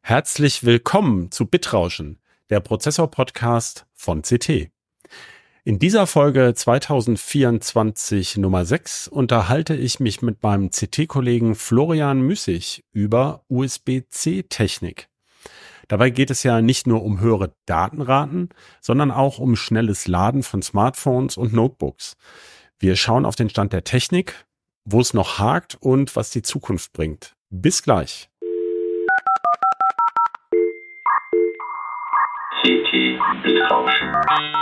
Herzlich willkommen zu Bitrauschen, der Prozessor-Podcast von CT. In dieser Folge 2024 Nummer 6 unterhalte ich mich mit meinem CT-Kollegen Florian Müßig über USB-C-Technik. Dabei geht es ja nicht nur um höhere Datenraten, sondern auch um schnelles Laden von Smartphones und Notebooks. Wir schauen auf den Stand der Technik, wo es noch hakt und was die Zukunft bringt. Bis gleich. CT Bitrauschen.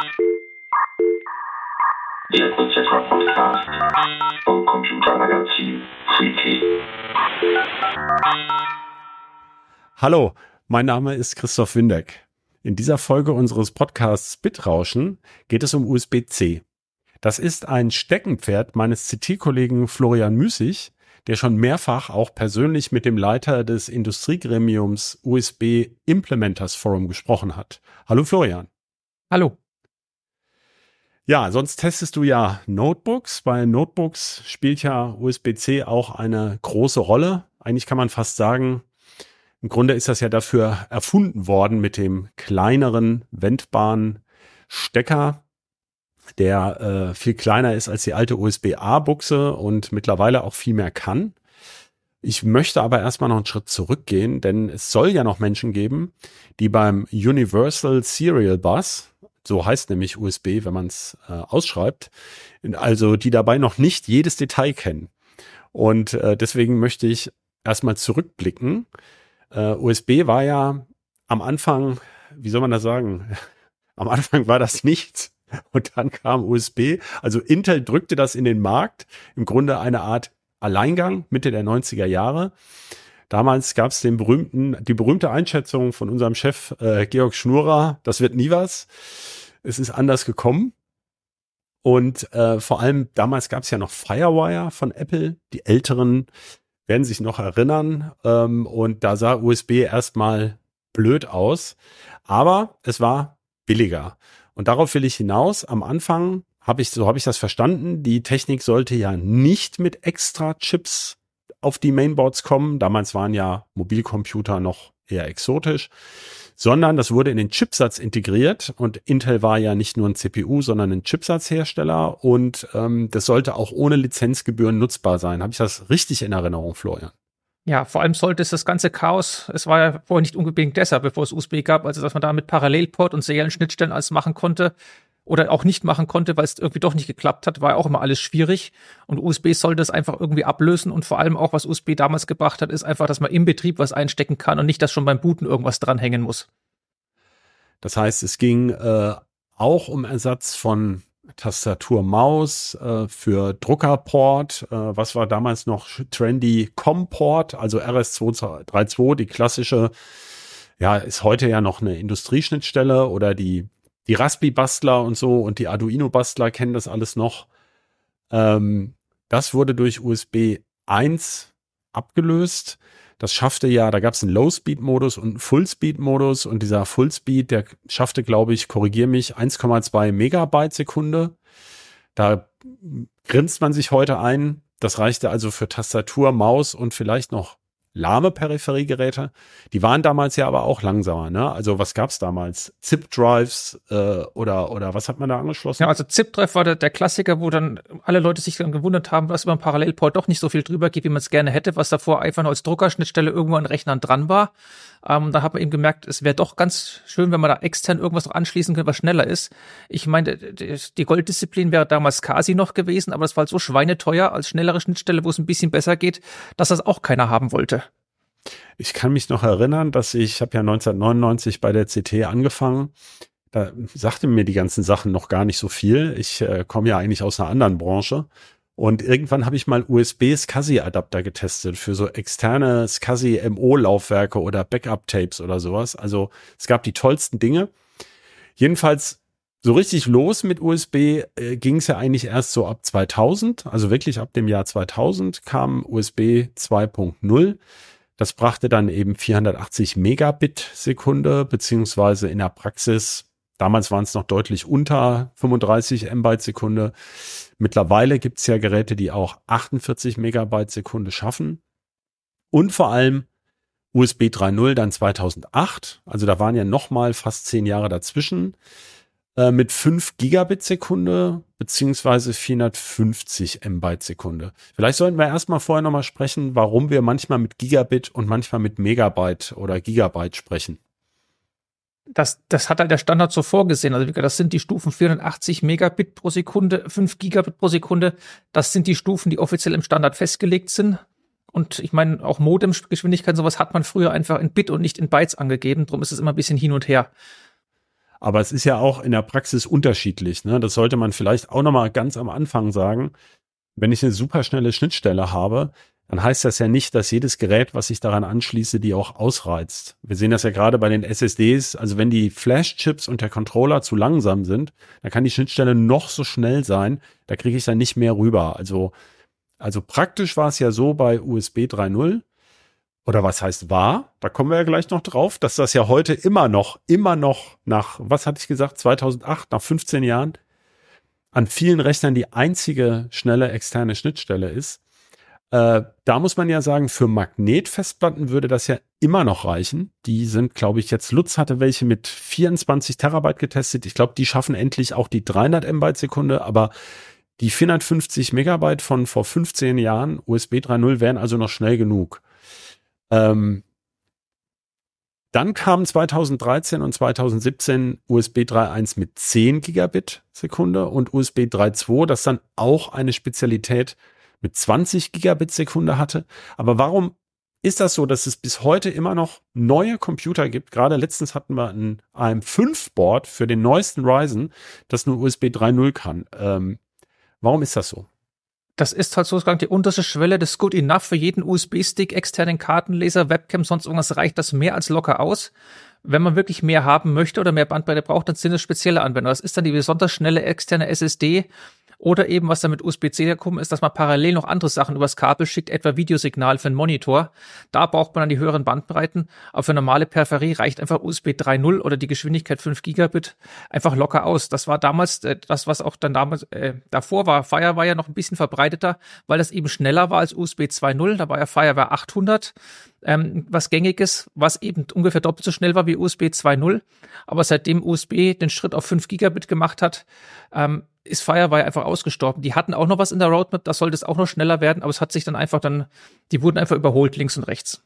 Der Prozessor-Podcast vom Computermagazin CT. Hallo, mein Name ist Christoph Windeck. In dieser Folge unseres Podcasts Bitrauschen geht es um USB-C. Das ist ein Steckenpferd meines CT-Kollegen Florian Müßig, der schon mehrfach auch persönlich mit dem Leiter des Industriegremiums USB Implementers Forum gesprochen hat. Hallo Florian. Hallo. Ja, sonst testest du ja Notebooks. Bei Notebooks spielt ja USB-C auch eine große Rolle. Eigentlich kann man fast sagen, im Grunde ist das ja dafür erfunden worden mit dem kleineren, wendbaren Stecker, der viel kleiner ist als die alte USB-A-Buchse und mittlerweile auch viel mehr kann. Ich möchte aber erstmal noch einen Schritt zurückgehen, denn es soll ja noch Menschen geben, die beim Universal Serial Bus, so heißt nämlich USB, wenn man es ausschreibt, also die dabei noch nicht jedes Detail kennen. Und deswegen möchte ich erstmal zurückblicken. USB war ja am Anfang, wie soll man das sagen? Am Anfang war das nichts und dann kam USB. Also Intel drückte das in den Markt, im Grunde eine Art Alleingang Mitte der 90er Jahre. Damals gab es die berühmte Einschätzung von unserem Chef Georg Schnurer, das wird nie was. Es ist anders gekommen. Und vor allem damals gab es ja noch Firewire von Apple. Die Älteren werden sich noch erinnern. Und da sah USB erstmal blöd aus. Aber es war billiger. Und darauf will ich hinaus. Am Anfang habe ich das verstanden. Die Technik sollte ja nicht mit extra Chips auf die Mainboards kommen. Damals waren ja Mobilcomputer noch eher exotisch, sondern das wurde in den Chipsatz integriert. Und Intel war ja nicht nur ein CPU, sondern ein Chipsatzhersteller. Und das sollte auch ohne Lizenzgebühren nutzbar sein. Habe ich das richtig in Erinnerung, Florian? Ja, vor allem sollte es das ganze Chaos, es war ja vorher nicht unbedingt deshalb, bevor es USB gab, also dass man da mit Parallelport und seriellen Schnittstellen alles machen konnte oder auch nicht machen konnte, weil es irgendwie doch nicht geklappt hat, war ja auch immer alles schwierig. Und USB sollte das einfach irgendwie ablösen und vor allem auch, was USB damals gebracht hat, ist einfach, dass man im Betrieb was einstecken kann und nicht, dass schon beim Booten irgendwas dranhängen muss. Das heißt, es ging auch um Ersatz von Tastatur, Maus, für Druckerport, was war damals noch trendy, COM-Port, also RS232, die klassische, ja, ist heute ja noch eine Industrieschnittstelle oder die Raspi-Bastler und so und die Arduino-Bastler kennen das alles noch. Das wurde durch USB 1 abgelöst. Das schaffte ja, da gab es einen Low-Speed-Modus und einen Full-Speed-Modus und dieser Full-Speed, der schaffte, glaube ich, korrigiere mich, 1,2 Megabyte Sekunde. Da grinst man sich heute ein. Das reichte also für Tastatur, Maus und vielleicht noch lahme Peripheriegeräte. Die waren damals ja aber auch langsamer, ne? Also was gab's damals? ZIP-Drives oder was hat man da angeschlossen? Ja, also ZIP-Drive war der Klassiker, wo dann alle Leute sich dann gewundert haben, dass über einen Parallelport doch nicht so viel drüber geht, wie man es gerne hätte, was davor einfach nur als Druckerschnittstelle irgendwo an Rechnern dran war. Da hat man eben gemerkt, es wäre doch ganz schön, wenn man da extern irgendwas noch anschließen könnte, was schneller ist. Ich meine, die Golddisziplin wäre damals CASI noch gewesen, aber das war halt so schweineteuer als schnellere Schnittstelle, wo es ein bisschen besser geht, dass das auch keiner haben wollte. Ich kann mich noch erinnern, dass ich habe ja 1999 bei der CT angefangen. Da sagte mir die ganzen Sachen noch gar nicht so viel. Ich komme ja eigentlich aus einer anderen Branche. Und irgendwann habe ich mal USB-SCSI-Adapter getestet für so externe SCSI-MO-Laufwerke oder Backup-Tapes oder sowas. Also es gab die tollsten Dinge. Jedenfalls so richtig los mit USB ging es ja eigentlich erst so ab 2000. Also wirklich ab dem Jahr 2000 kam USB 2.0. Das brachte dann eben 480 Megabit Sekunde, beziehungsweise in der Praxis, damals waren es noch deutlich unter 35 Mbyte Sekunde. Mittlerweile gibt es ja Geräte, die auch 48 Megabyte Sekunde schaffen. Und vor allem USB 3.0 dann 2008, also da waren ja nochmal fast 10 Jahre dazwischen, mit 5 Gigabit Sekunde beziehungsweise 450 Mbyte Sekunde. Vielleicht sollten wir erstmal vorher nochmal sprechen, warum wir manchmal mit Gigabit und manchmal mit Megabyte oder Gigabyte sprechen. Das hat halt der Standard so vorgesehen. Also das sind die Stufen 480 Megabit pro Sekunde, 5 Gigabit pro Sekunde. Das sind die Stufen, die offiziell im Standard festgelegt sind. Und ich meine, auch Modemgeschwindigkeit, sowas hat man früher einfach in Bit und nicht in Bytes angegeben. Darum ist es immer ein bisschen hin und her. Aber es ist ja auch in der Praxis unterschiedlich, ne? Das sollte man vielleicht auch nochmal ganz am Anfang sagen. Wenn ich eine superschnelle Schnittstelle habe, dann heißt das ja nicht, dass jedes Gerät, was ich daran anschließe, die auch ausreizt. Wir sehen das ja gerade bei den SSDs. Also wenn die Flash-Chips und der Controller zu langsam sind, dann kann die Schnittstelle noch so schnell sein. Da kriege ich dann nicht mehr rüber. Also praktisch war es ja so bei USB 3.0. Oder was heißt war? Da kommen wir ja gleich noch drauf, dass das ja heute immer noch nach, was hatte ich gesagt, 2008, nach 15 Jahren, an vielen Rechnern die einzige schnelle externe Schnittstelle ist. Da muss man ja sagen, für Magnetfestplatten würde das ja immer noch reichen. Die sind, glaube ich, jetzt Lutz hatte welche mit 24 Terabyte getestet. Ich glaube, die schaffen endlich auch die 300 Mbyte Sekunde, aber die 450 Megabyte von vor 15 Jahren USB 3.0 wären also noch schnell genug. Dann kamen 2013 und 2017 USB 3.1 mit 10 Gigabit Sekunde und USB 3.2, das dann auch eine Spezialität mit 20 Gigabit Sekunde hatte. Aber warum ist das so, dass es bis heute immer noch neue Computer gibt? Gerade letztens hatten wir ein AM5-Board für den neuesten Ryzen, das nur USB 3.0 kann. Warum ist das so? Das ist halt sozusagen die unterste Schwelle des Good Enough für jeden USB-Stick, externen Kartenleser, Webcam, sonst irgendwas reicht das mehr als locker aus. Wenn man wirklich mehr haben möchte oder mehr Bandbreite braucht, dann sind es spezielle Anwendungen. Das ist dann die besonders schnelle externe SSD oder eben, was dann mit USB-C gekommen ist, dass man parallel noch andere Sachen übers Kabel schickt, etwa Videosignal für einen Monitor. Da braucht man dann die höheren Bandbreiten. Aber für normale Peripherie reicht einfach USB 3.0 oder die Geschwindigkeit 5 Gigabit einfach locker aus. Das war damals das, was auch dann damals davor war. Fire war ja noch ein bisschen verbreiteter, weil das eben schneller war als USB 2.0. Da war ja Firewire 800. Was gängiges, was eben ungefähr doppelt so schnell war wie USB 2.0. Aber seitdem USB den Schritt auf 5 Gigabit gemacht hat, ist Firewire einfach ausgestorben. Die hatten auch noch was in der Roadmap, da sollte es auch noch schneller werden, aber es hat sich dann einfach die wurden einfach überholt, links und rechts.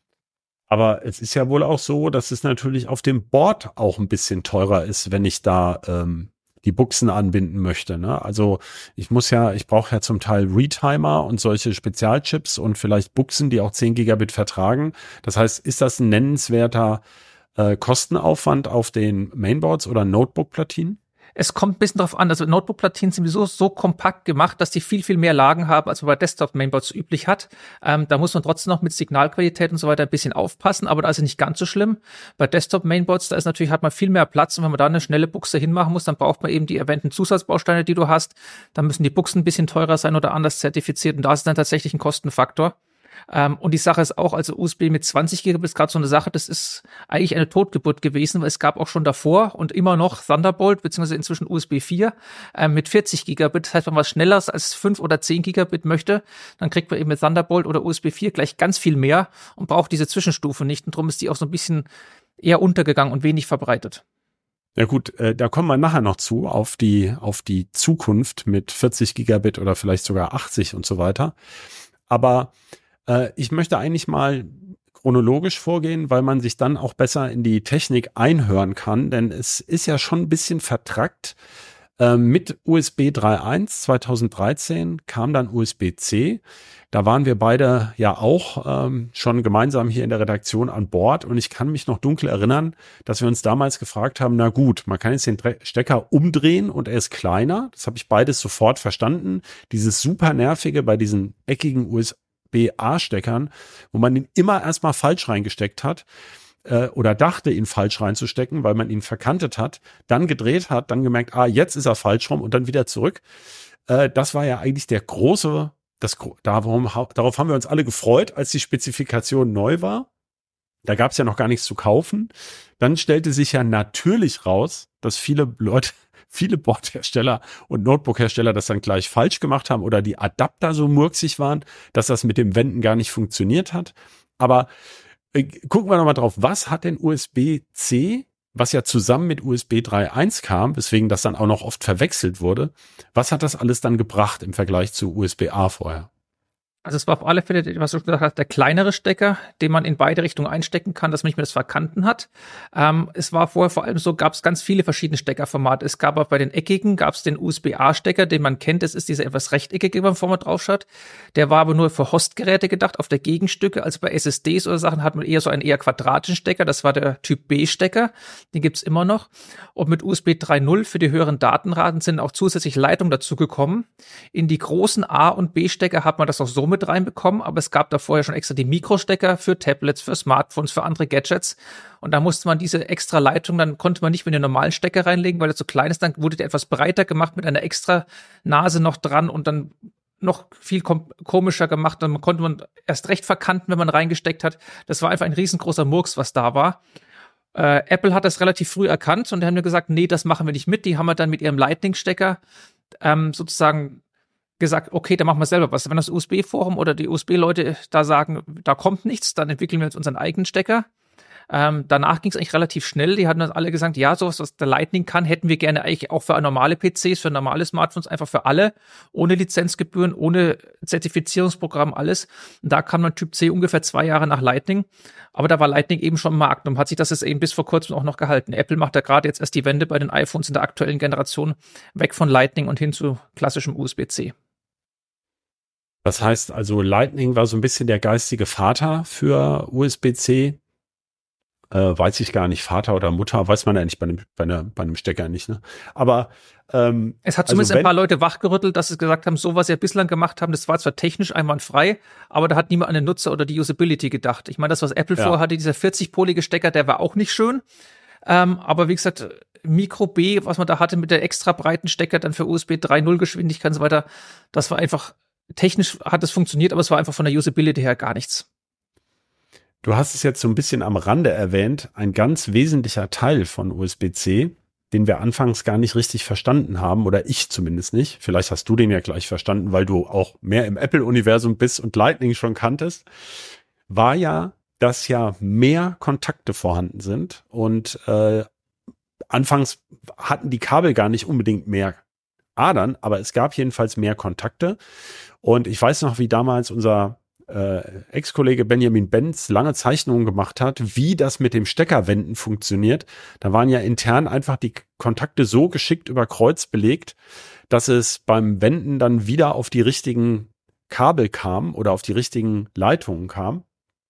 Aber es ist ja wohl auch so, dass es natürlich auf dem Board auch ein bisschen teurer ist, wenn ich da die Buchsen anbinden möchte, ne? Also ich brauche ja zum Teil Retimer und solche Spezialchips und vielleicht Buchsen, die auch 10 Gigabit vertragen. Das heißt, ist das ein nennenswerter Kostenaufwand auf den Mainboards oder Notebook-Platinen? Es kommt ein bisschen drauf an. Also Notebook-Platinen sind so kompakt gemacht, dass die viel, viel mehr Lagen haben, als man bei Desktop-Mainboards üblich hat. Da muss man trotzdem noch mit Signalqualität und so weiter ein bisschen aufpassen, aber da ist es nicht ganz so schlimm. Bei Desktop-Mainboards, hat man viel mehr Platz und wenn man da eine schnelle Buchse hinmachen muss, dann braucht man eben die erwähnten Zusatzbausteine, die du hast. Dann müssen die Buchsen ein bisschen teurer sein oder anders zertifiziert und da ist dann tatsächlich ein Kostenfaktor. Und die Sache ist auch, also USB mit 20 Gigabit ist gerade so eine Sache, das ist eigentlich eine Totgeburt gewesen, weil es gab auch schon davor und immer noch Thunderbolt, beziehungsweise inzwischen USB 4 mit 40 Gigabit. Das heißt, wenn man was schneller als 5 oder 10 Gigabit möchte, dann kriegt man eben mit Thunderbolt oder USB 4 gleich ganz viel mehr und braucht diese Zwischenstufe nicht. Und darum ist die auch so ein bisschen eher untergegangen und wenig verbreitet. Ja gut, da kommen wir nachher noch zu, auf die Zukunft mit 40 Gigabit oder vielleicht sogar 80 und so weiter. Aber ich möchte eigentlich mal chronologisch vorgehen, weil man sich dann auch besser in die Technik einhören kann, denn es ist ja schon ein bisschen vertrackt. Mit USB 3.1 2013 kam dann USB-C. Da waren wir beide ja auch schon gemeinsam hier in der Redaktion an Bord und ich kann mich noch dunkel erinnern, dass wir uns damals gefragt haben, na gut, man kann jetzt den Stecker umdrehen und er ist kleiner. Das habe ich beides sofort verstanden. Dieses super nervige bei diesen eckigen USB-A-Steckern, wo man ihn immer erstmal falsch reingesteckt hat oder dachte, ihn falsch reinzustecken, weil man ihn verkantet hat, dann gedreht hat, dann gemerkt, jetzt ist er falsch rum und dann wieder zurück. Das war ja eigentlich darauf haben wir uns alle gefreut, als die Spezifikation neu war. Da gab es ja noch gar nichts zu kaufen. Dann stellte sich ja natürlich raus, dass viele Boardhersteller und Notebookhersteller das dann gleich falsch gemacht haben oder die Adapter so murksig waren, dass das mit dem Wenden gar nicht funktioniert hat. Aber gucken wir nochmal drauf. Was hat denn USB-C, was ja zusammen mit USB 3.1 kam, weswegen das dann auch noch oft verwechselt wurde, was hat das alles dann gebracht im Vergleich zu USB-A vorher? Also es war auf alle Fälle, was du gesagt hast, der kleinere Stecker, den man in beide Richtungen einstecken kann, dass man nicht mehr das Verkanten hat. Es war vorher vor allem so, gab es ganz viele verschiedene Steckerformate. Es gab auch bei den eckigen, gab es den USB-A-Stecker, den man kennt. Das ist dieser etwas rechteckige, wenn man vorne drauf schaut. Der war aber nur für Hostgeräte gedacht, auf der Gegenstücke. Also bei SSDs oder Sachen hat man eher so einen eher quadratischen Stecker. Das war der Typ B-Stecker. Den gibt's immer noch. Und mit USB 3.0 für die höheren Datenraten sind auch zusätzlich Leitungen dazugekommen. In die großen A- und B-Stecker hat man das auch so mit reinbekommen, aber es gab da vorher schon extra die Mikrostecker für Tablets, für Smartphones, für andere Gadgets und da musste man diese extra Leitung, dann konnte man nicht mehr den normalen Stecker reinlegen, weil er zu klein ist, dann wurde der etwas breiter gemacht mit einer extra Nase noch dran und dann noch viel komischer gemacht, dann konnte man erst recht verkanten, wenn man reingesteckt hat. Das war einfach ein riesengroßer Murks, was da war. Apple hat das relativ früh erkannt und die haben mir gesagt, nee, das machen wir nicht mit. Die haben wir dann mit ihrem Lightning-Stecker sozusagen gesagt, okay, dann machen wir selber was. Wenn das USB-Forum oder die USB-Leute da sagen, da kommt nichts, dann entwickeln wir jetzt unseren eigenen Stecker. Danach ging es eigentlich relativ schnell. Die hatten dann alle gesagt, ja, sowas, was der Lightning kann, hätten wir gerne eigentlich auch für normale PCs, für normale Smartphones, einfach für alle, ohne Lizenzgebühren, ohne Zertifizierungsprogramm, alles. Und da kam dann Typ C ungefähr 2 Jahre nach Lightning. Aber da war Lightning eben schon im Markt und hat sich das jetzt eben bis vor kurzem auch noch gehalten. Apple macht da gerade jetzt erst die Wende bei den iPhones in der aktuellen Generation weg von Lightning und hin zu klassischem USB-C. Das heißt also, Lightning war so ein bisschen der geistige Vater für USB-C. Weiß ich gar nicht, Vater oder Mutter, weiß man ja nicht bei einem Stecker nicht, ne? Aber es hat zumindest ein paar Leute wachgerüttelt, dass sie gesagt haben, so was sie ja bislang gemacht haben, das war zwar technisch einwandfrei, aber da hat niemand an den Nutzer oder die Usability gedacht. Ich meine, das, was Apple vorher hatte, dieser 40-polige Stecker, der war auch nicht schön. Aber wie gesagt, Micro B, was man da hatte mit der extra breiten Stecker, dann für USB 3.0 Geschwindigkeit und so weiter, das war einfach, technisch hat es funktioniert, aber es war einfach von der Usability her gar nichts. Du hast es jetzt so ein bisschen am Rande erwähnt, ein ganz wesentlicher Teil von USB-C, den wir anfangs gar nicht richtig verstanden haben, oder ich zumindest nicht. Vielleicht hast du den ja gleich verstanden, weil du auch mehr im Apple-Universum bist und Lightning schon kanntest, war ja, dass ja mehr Kontakte vorhanden sind und anfangs hatten die Kabel gar nicht unbedingt mehr Adern, aber es gab jedenfalls mehr Kontakte und ich weiß noch, wie damals unser Ex-Kollege Benjamin Benz lange Zeichnungen gemacht hat, wie das mit dem Steckerwenden funktioniert. Da waren ja intern einfach die Kontakte so geschickt über Kreuz belegt, dass es beim Wenden dann wieder auf die richtigen Kabel kam oder auf die richtigen Leitungen kam.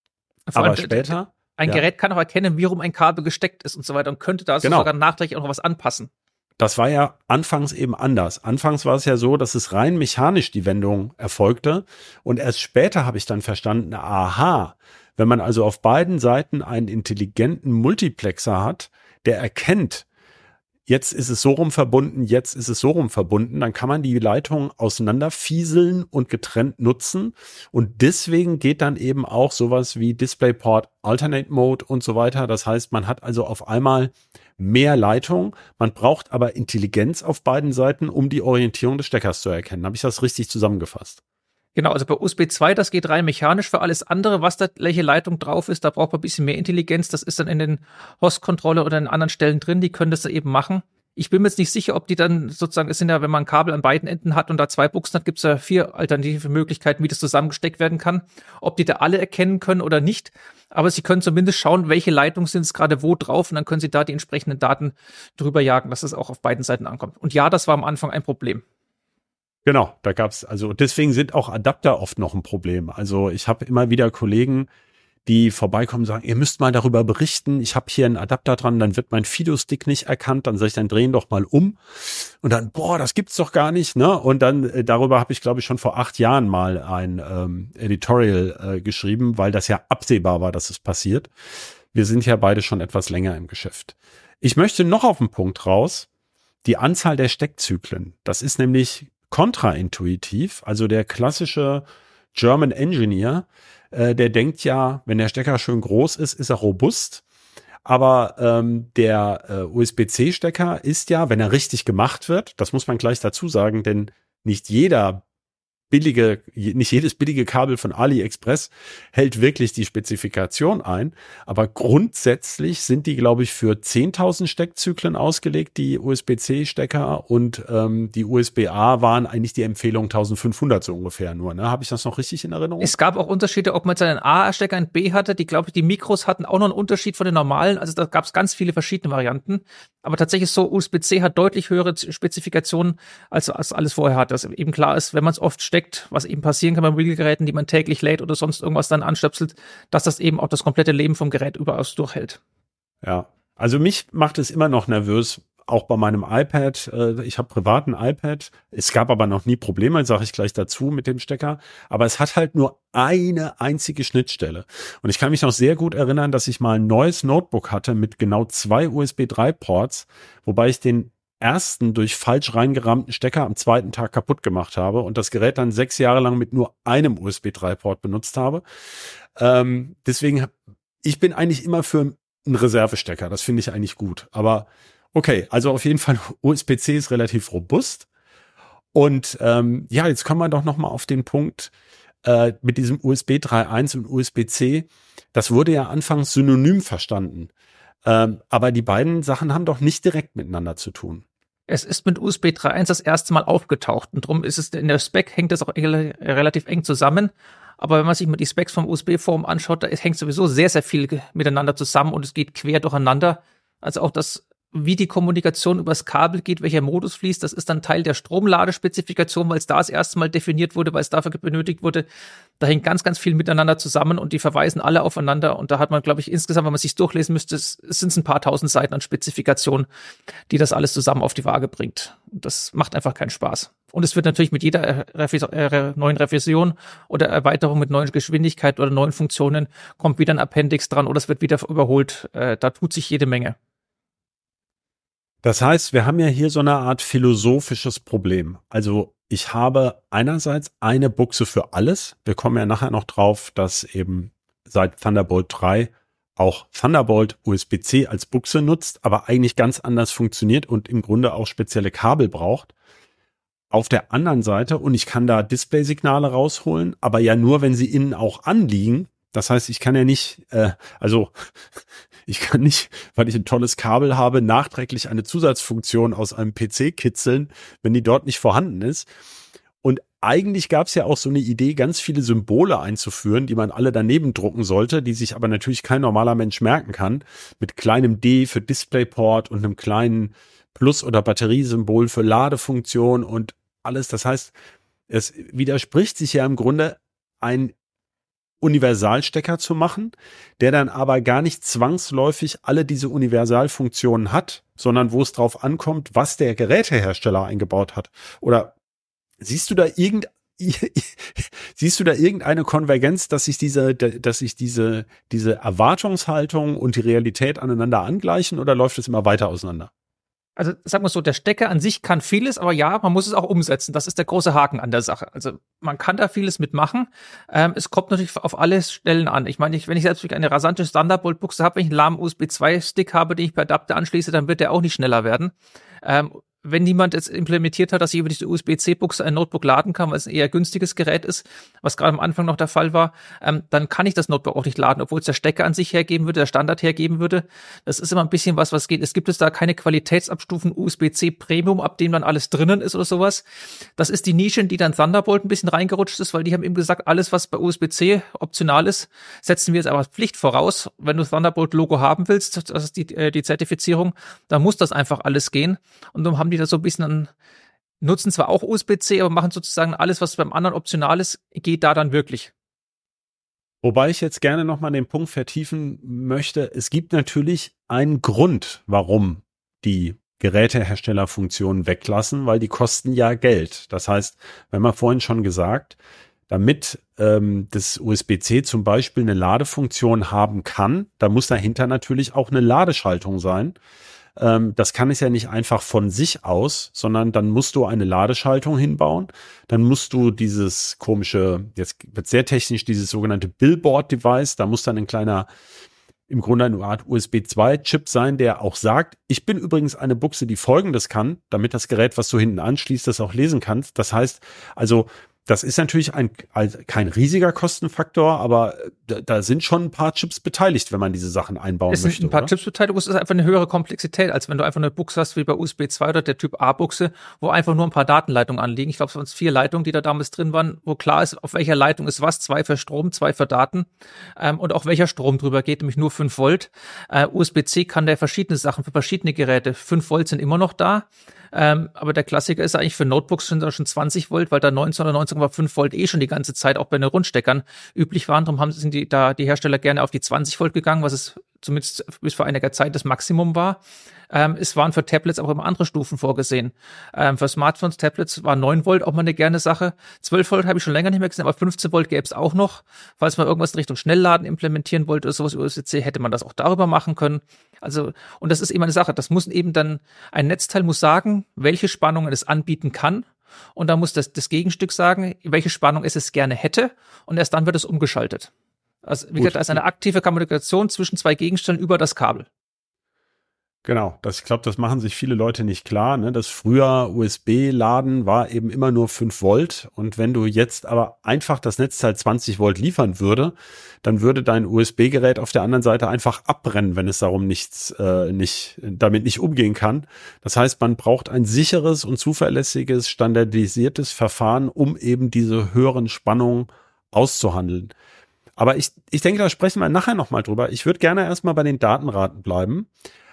Aber später... Ein Gerät kann auch erkennen, wie rum ein Kabel gesteckt ist und so weiter und könnte da sogar nachträglich auch noch was anpassen. Das war ja anfangs eben anders. Anfangs war es ja so, dass es rein mechanisch die Wendung erfolgte. Und erst später habe ich dann verstanden, aha, wenn man also auf beiden Seiten einen intelligenten Multiplexer hat, der erkennt, jetzt ist es so rum verbunden, jetzt ist es so rum verbunden, dann kann man die Leitung auseinanderfieseln und getrennt nutzen. Und deswegen geht dann eben auch sowas wie DisplayPort Alternate Mode und so weiter. Das heißt, man hat also auf einmal mehr Leitung. Man braucht aber Intelligenz auf beiden Seiten, um die Orientierung des Steckers zu erkennen. Habe ich das richtig zusammengefasst? Genau, also bei USB 2, das geht rein mechanisch. Für alles andere, was da welche Leitung drauf ist, da braucht man ein bisschen mehr Intelligenz. Das ist dann in den Host-Controller oder in anderen Stellen drin. Die können das da eben machen. Ich bin mir jetzt nicht sicher, ob die dann sozusagen, es sind ja, wenn man ein Kabel an beiden Enden hat und da 2 Buchsen hat, gibt es ja 4 alternative Möglichkeiten, wie das zusammengesteckt werden kann. Ob die da alle erkennen können oder nicht. Aber sie können zumindest schauen, welche Leitungen sind es gerade wo drauf und dann können sie da die entsprechenden Daten drüber jagen, dass es auch auf beiden Seiten ankommt. Und ja, das war am Anfang ein Problem. Genau, da gab's, also deswegen sind auch Adapter oft noch ein Problem. Also ich habe immer wieder Kollegen, die vorbeikommen und sagen, ihr müsst mal darüber berichten, ich habe hier einen Adapter dran, dann wird mein Fido-Stick nicht erkannt, dann sage ich, dann drehen doch mal um und dann, das gibt's doch gar nicht, ne? Und dann, darüber habe ich, glaube ich, schon vor 8 Jahren mal ein Editorial geschrieben, weil das ja absehbar war, dass es passiert. Wir sind ja beide schon etwas länger im Geschäft. Ich möchte noch auf den Punkt raus, die Anzahl der Steckzyklen. Das ist nämlich kontraintuitiv, also der klassische German Engineer, der denkt ja, wenn der Stecker schön groß ist, ist er robust. Aber der USB-C-Stecker ist ja, wenn er richtig gemacht wird, das muss man gleich dazu sagen, denn nicht jeder nicht jedes billige Kabel von AliExpress hält wirklich die Spezifikation ein, aber grundsätzlich sind die, glaube ich, für 10.000 Steckzyklen ausgelegt, die USB-C-Stecker, und die USB-A waren eigentlich die Empfehlung 1.500 so ungefähr nur, ne? Habe ich das noch richtig in Erinnerung? Es gab auch Unterschiede, ob man jetzt einen A-Stecker, einen B hatte, die, glaube ich, die Mikros hatten auch noch einen Unterschied von den normalen, also da gab es ganz viele verschiedene Varianten, aber tatsächlich so, USB-C hat deutlich höhere Spezifikationen, als alles vorher hat, dass eben klar ist, wenn man es oft steckt, was eben passieren kann bei Mobilgeräten, die man täglich lädt oder sonst irgendwas dann anstöpselt, dass das eben auch das komplette Leben vom Gerät überaus durchhält. Ja, also mich macht es immer noch nervös, auch bei meinem iPad. Ich habe privat ein iPad. Es gab aber noch nie Probleme, sage ich gleich dazu mit dem Stecker. Aber es hat halt nur eine einzige Schnittstelle. Und ich kann mich noch sehr gut erinnern, dass ich mal ein neues Notebook hatte mit genau 2 USB-3-Ports, wobei ich den ersten durch falsch reingerammten Stecker am zweiten Tag kaputt gemacht habe und das Gerät dann 6 Jahre lang mit nur einem USB-3-Port benutzt habe. Deswegen, ich bin eigentlich immer für einen Reservestecker. Das finde ich eigentlich gut. Aber okay, also auf jeden Fall USB-C ist relativ robust. Und ja, jetzt kommen wir doch noch mal auf den Punkt mit diesem USB 3.1 und USB-C. Das wurde ja anfangs synonym verstanden. Aber die beiden Sachen haben doch nicht direkt miteinander zu tun. Es ist mit USB 3.1 das erste Mal aufgetaucht und darum ist es in der Spec hängt das auch relativ eng zusammen. Aber wenn man sich mal die Specs vom USB-Forum anschaut, da hängt sowieso sehr, sehr viel miteinander zusammen und es geht quer durcheinander. Also auch das, wie die Kommunikation übers Kabel geht, welcher Modus fließt, das ist dann Teil der Stromladespezifikation, weil es da das erste Mal definiert wurde, weil es dafür benötigt wurde. Da hängt ganz, ganz viel miteinander zusammen und die verweisen alle aufeinander. Und da hat man, glaube ich, insgesamt, wenn man sich durchlesen müsste, es sind ein paar tausend Seiten an Spezifikationen, die das alles zusammen auf die Waage bringt. Und das macht einfach keinen Spaß. Und es wird natürlich mit jeder neuen Revision oder Erweiterung mit neuen Geschwindigkeit oder neuen Funktionen kommt wieder ein Appendix dran oder es wird wieder überholt. Da tut sich jede Menge. Das heißt, wir haben ja hier so eine Art philosophisches Problem. Also ich habe einerseits eine Buchse für alles. Wir kommen ja nachher noch drauf, dass eben seit Thunderbolt 3 auch Thunderbolt USB-C als Buchse nutzt, aber eigentlich ganz anders funktioniert und im Grunde auch spezielle Kabel braucht. Auf der anderen Seite, und ich kann da Display-Signale rausholen, aber ja nur, wenn sie innen auch anliegen. Das heißt, ich kann ja nicht, ich kann nicht, weil ich ein tolles Kabel habe, nachträglich eine Zusatzfunktion aus einem PC kitzeln, wenn die dort nicht vorhanden ist. Und eigentlich gab es ja auch so eine Idee, ganz viele Symbole einzuführen, die man alle daneben drucken sollte, die sich aber natürlich kein normaler Mensch merken kann, mit kleinem D für DisplayPort und einem kleinen Plus- oder Batteriesymbol für Ladefunktion und alles. Das heißt, es widerspricht sich ja im Grunde, ein Universalstecker zu machen, der dann aber gar nicht zwangsläufig alle diese Universalfunktionen hat, sondern wo es drauf ankommt, was der Gerätehersteller eingebaut hat. Oder siehst du da irgendeine Konvergenz, dass sich diese Erwartungshaltung und die Realität aneinander angleichen, oder läuft es immer weiter auseinander? Also sagen wir so, der Stecker an sich kann vieles, aber ja, man muss es auch umsetzen. Das ist der große Haken an der Sache. Also man kann da vieles mitmachen. Es kommt natürlich auf alle Stellen an. Ich meine, wenn ich selbst eine rasante Thunderbolt-Buchse habe, wenn ich einen lahmen USB-2-Stick habe, den ich per Adapter anschließe, dann wird der auch nicht schneller werden. Wenn niemand jetzt implementiert hat, dass ich über diese USB-C-Buchse ein Notebook laden kann, weil es ein eher günstiges Gerät ist, was gerade am Anfang noch der Fall war, dann kann ich das Notebook auch nicht laden, obwohl es der Stecker an sich hergeben würde, der Standard hergeben würde. Das ist immer ein bisschen was geht. Es gibt da keine Qualitätsabstufen USB-C Premium, ab dem dann alles drinnen ist oder sowas. Das ist die Nische, in die dann Thunderbolt ein bisschen reingerutscht ist, weil die haben eben gesagt, alles, was bei USB-C optional ist, setzen wir jetzt aber als Pflicht voraus. Wenn du Thunderbolt-Logo haben willst, das ist die Zertifizierung, dann muss das einfach alles gehen. Und dann haben die das so ein bisschen nutzen zwar auch USB-C, aber machen sozusagen alles, was beim anderen optional ist, geht da dann wirklich. Wobei ich jetzt gerne nochmal den Punkt vertiefen möchte. Es gibt natürlich einen Grund, warum die Geräteherstellerfunktionen weglassen, weil die kosten ja Geld. Das heißt, wir haben ja vorhin schon gesagt, damit das USB-C zum Beispiel eine Ladefunktion haben kann, da muss dahinter natürlich auch eine Ladeschaltung sein. Das kann es ja nicht einfach von sich aus, sondern dann musst du eine Ladeschaltung hinbauen. Dann musst du dieses komische, jetzt wird sehr technisch, dieses sogenannte Billboard-Device, da muss dann ein kleiner, im Grunde eine Art USB-2-Chip sein, der auch sagt, ich bin übrigens eine Buchse, die Folgendes kann, damit das Gerät, was du hinten anschließt, das auch lesen kannst. Das heißt, also Das ist natürlich kein riesiger Kostenfaktor, aber da sind schon ein paar Chips beteiligt, wenn man diese Sachen einbauen möchte. Es sind ein paar Chips beteiligt, es ist einfach eine höhere Komplexität, als wenn du einfach eine Buchse hast wie bei USB 2 oder der Typ A-Buchse, wo einfach nur ein paar Datenleitungen anliegen. Ich glaube, es waren 4 Leitungen, die da damals drin waren, wo klar ist, auf welcher Leitung ist was, 2 für Strom, 2 für Daten und auch welcher Strom drüber geht, nämlich nur 5 Volt. USB-C kann der verschiedene Sachen für verschiedene Geräte. 5 Volt sind immer noch da. Aber der Klassiker ist eigentlich für Notebooks schon 20 Volt, weil da 1990,5 Volt schon die ganze Zeit auch bei den Rundsteckern üblich waren. Darum sind die Hersteller gerne auf die 20 Volt gegangen, was es zumindest bis vor einiger Zeit das Maximum war. Es waren für Tablets auch immer andere Stufen vorgesehen. Für Smartphones, Tablets war 9 Volt auch mal eine gerne Sache. 12 Volt habe ich schon länger nicht mehr gesehen, aber 15 Volt gäbe es auch noch. Falls man irgendwas in Richtung Schnellladen implementieren wollte oder sowas über USB-C, hätte man das auch darüber machen können. Also, und das ist eben eine Sache. Das muss eben dann, ein Netzteil muss sagen, welche Spannungen es anbieten kann. Und da muss das Gegenstück sagen, welche Spannung es gerne hätte. Und erst dann wird es umgeschaltet. Also, wie gesagt, da ist eine aktive Kommunikation zwischen 2 Gegenständen über das Kabel. Genau, ich glaube, das machen sich viele Leute nicht klar. Ne? Das früher USB-Laden war eben immer nur 5 Volt. Und wenn du jetzt aber einfach das Netzteil 20 Volt liefern würde, dann würde dein USB-Gerät auf der anderen Seite einfach abbrennen, wenn es darum damit nicht umgehen kann. Das heißt, man braucht ein sicheres und zuverlässiges, standardisiertes Verfahren, um eben diese höheren Spannungen auszuhandeln. Aber ich denke, da sprechen wir nachher nochmal drüber. Ich würde gerne erstmal bei den Datenraten bleiben.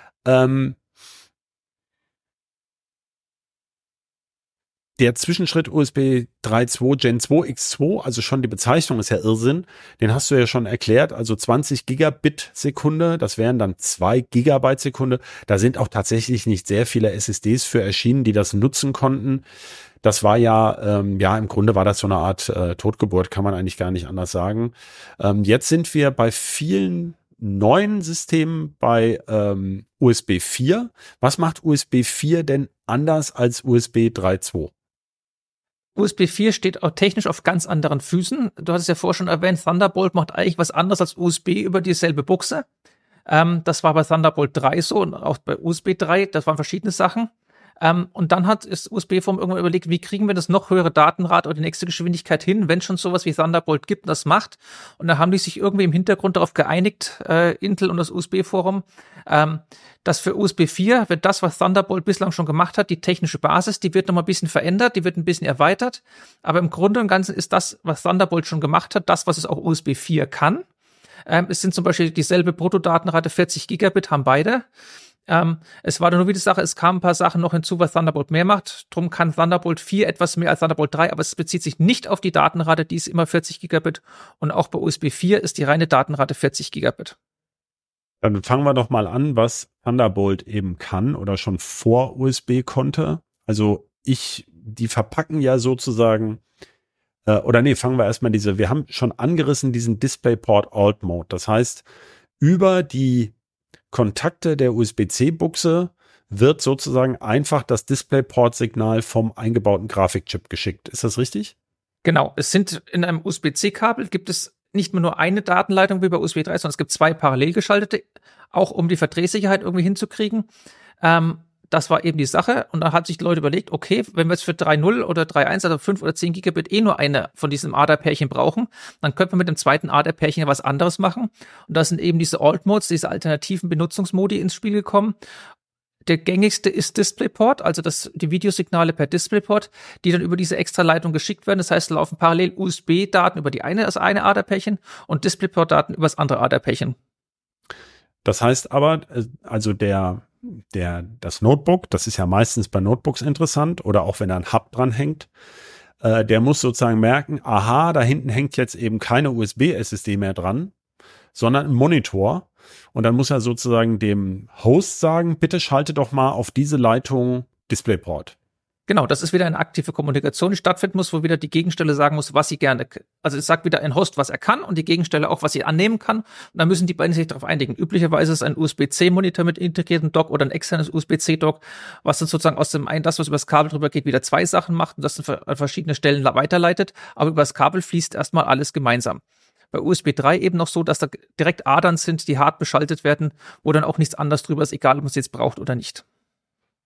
Der Zwischenschritt USB 3.2 Gen 2 X2, also schon die Bezeichnung ist ja Irrsinn, den hast du ja schon erklärt, also 20 Gigabit Sekunde, das wären dann 2 Gigabyte Sekunde. Da sind auch tatsächlich nicht sehr viele SSDs für erschienen, die das nutzen konnten. Das war im Grunde war das so eine Art Totgeburt, kann man eigentlich gar nicht anders sagen. Jetzt sind wir bei vielen neuen Systemen bei USB 4. Was macht USB 4 denn anders als USB 3.2? USB 4 steht auch technisch auf ganz anderen Füßen. Du hast es ja vorher schon erwähnt, Thunderbolt macht eigentlich was anderes als USB über dieselbe Buchse. Das war bei Thunderbolt 3 so und auch bei USB 3, das waren verschiedene Sachen. Und dann ist USB-Form irgendwann überlegt, wie kriegen wir das noch höhere Datenrate oder die nächste Geschwindigkeit hin, wenn schon sowas wie Thunderbolt gibt, das macht. Und da haben die sich irgendwie im Hintergrund darauf geeinigt, Intel und das USB-Forum, dass für USB 4 wird das, was Thunderbolt bislang schon gemacht hat, die technische Basis, die wird noch mal ein bisschen verändert, die wird ein bisschen erweitert. Aber im Grunde und Ganzen ist das, was Thunderbolt schon gemacht hat, das, was es auch USB 4 kann. Es sind zum Beispiel dieselbe Bruttodatenrate, 40 Gigabit haben beide. Es war nur wie die Sache, es kamen ein paar Sachen noch hinzu, was Thunderbolt mehr macht. Drum kann Thunderbolt 4 etwas mehr als Thunderbolt 3, aber es bezieht sich nicht auf die Datenrate, die ist immer 40 Gigabit. Und auch bei USB 4 ist die reine Datenrate 40 Gigabit. Dann fangen wir doch mal an, was Thunderbolt eben kann oder schon vor USB konnte. Also die verpacken ja sozusagen, fangen wir erstmal wir haben schon angerissen diesen DisplayPort Alt Mode. Das heißt, über die Kontakte der USB-C-Buchse wird sozusagen einfach das DisplayPort-Signal vom eingebauten Grafikchip geschickt. Ist das richtig? Genau. Es sind in einem USB-C-Kabel gibt es nicht mehr nur eine Datenleitung wie bei USB 3, sondern es gibt 2 parallel geschaltete, auch um die Verdrehsicherheit irgendwie hinzukriegen. Das war eben die Sache. Und da hat sich die Leute überlegt, okay, wenn wir jetzt für 3.0 oder 3.1, also 5 oder 10 Gigabit nur eine von diesem ADA-Pärchen brauchen, dann könnten wir mit dem zweiten ADA-Pärchen ja was anderes machen. Und da sind eben diese Alt-Modes, diese alternativen Benutzungsmodi ins Spiel gekommen. Der gängigste ist DisplayPort, also die Videosignale per DisplayPort, die dann über diese Extraleitung geschickt werden. Das heißt, laufen parallel USB-Daten über das eine ADA-Pärchen und DisplayPort-Daten über das andere ADA-Pärchen. Das heißt aber, also das Notebook, das ist ja meistens bei Notebooks interessant oder auch wenn da ein Hub dran hängt, der muss sozusagen merken, aha, da hinten hängt jetzt eben keine USB-SSD mehr dran, sondern ein Monitor. Und dann muss er sozusagen dem Host sagen, bitte schalte doch mal auf diese Leitung DisplayPort. Genau, das ist wieder eine aktive Kommunikation, die stattfinden muss, wo wieder die Gegenstelle sagen muss, was sie gerne, also es sagt wieder ein Host, was er kann und die Gegenstelle auch, was sie annehmen kann. Und dann müssen die beiden sich darauf einigen. Üblicherweise ist ein USB-C-Monitor mit integriertem Dock oder ein externes USB-C-Dock, was dann sozusagen aus dem einen, das, was über das Kabel drüber geht, wieder 2 Sachen macht und das an verschiedene Stellen weiterleitet. Aber über das Kabel fließt erstmal alles gemeinsam. Bei USB 3 eben noch so, dass da direkt Adern sind, die hart beschaltet werden, wo dann auch nichts anderes drüber ist, egal ob man es jetzt braucht oder nicht.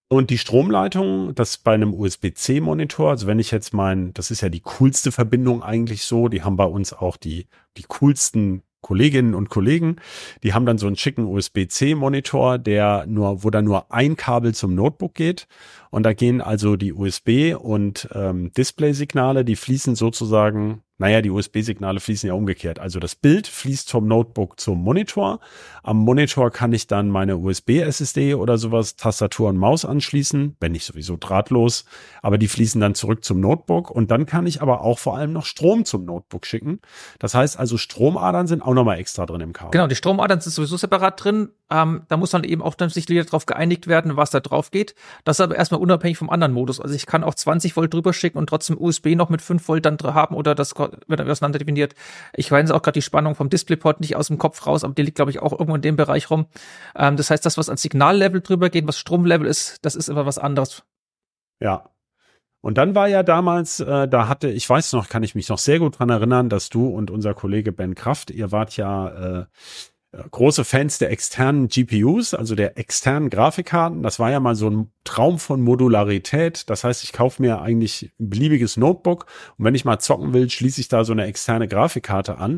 Und die Stromleitung, das bei einem USB-C-Monitor, also wenn ich jetzt das ist ja die coolste Verbindung eigentlich so, die haben bei uns auch die coolsten Kolleginnen und Kollegen, die haben dann so einen schicken USB-C-Monitor, wo da nur ein Kabel zum Notebook geht. Und da gehen also die USB- und Display-Signale, die fließen sozusagen, die USB-Signale fließen ja umgekehrt. Also das Bild fließt vom Notebook zum Monitor. Am Monitor kann ich dann meine USB-SSD oder sowas, Tastatur und Maus anschließen, wenn nicht sowieso drahtlos. Aber die fließen dann zurück zum Notebook. Und dann kann ich aber auch vor allem noch Strom zum Notebook schicken. Das heißt also, Stromadern sind auch nochmal extra drin im Kabel. Genau, die Stromadern sind sowieso separat drin. Da muss dann eben auch dann sich wieder drauf geeinigt werden, was da drauf geht. Das ist aber erstmal unabhängig vom anderen Modus. Also ich kann auch 20 Volt drüber schicken und trotzdem USB noch mit 5 Volt dann haben oder das wird dann auseinander definiert. Ich weiß auch gerade die Spannung vom DisplayPort nicht aus dem Kopf raus, aber die liegt, glaube ich, auch irgendwo in dem Bereich rum. Das heißt, das, was als Signallevel drüber geht, was Stromlevel ist, das ist immer was anderes. Ja. Und dann war ja damals, ich weiß noch, kann ich mich noch sehr gut dran erinnern, dass du und unser Kollege Ben Kraft, ihr wart ja große Fans der externen GPUs, also der externen Grafikkarten. Das war ja mal so ein Traum von Modularität. Das heißt, ich kaufe mir eigentlich ein beliebiges Notebook und wenn ich mal zocken will, schließe ich da so eine externe Grafikkarte an.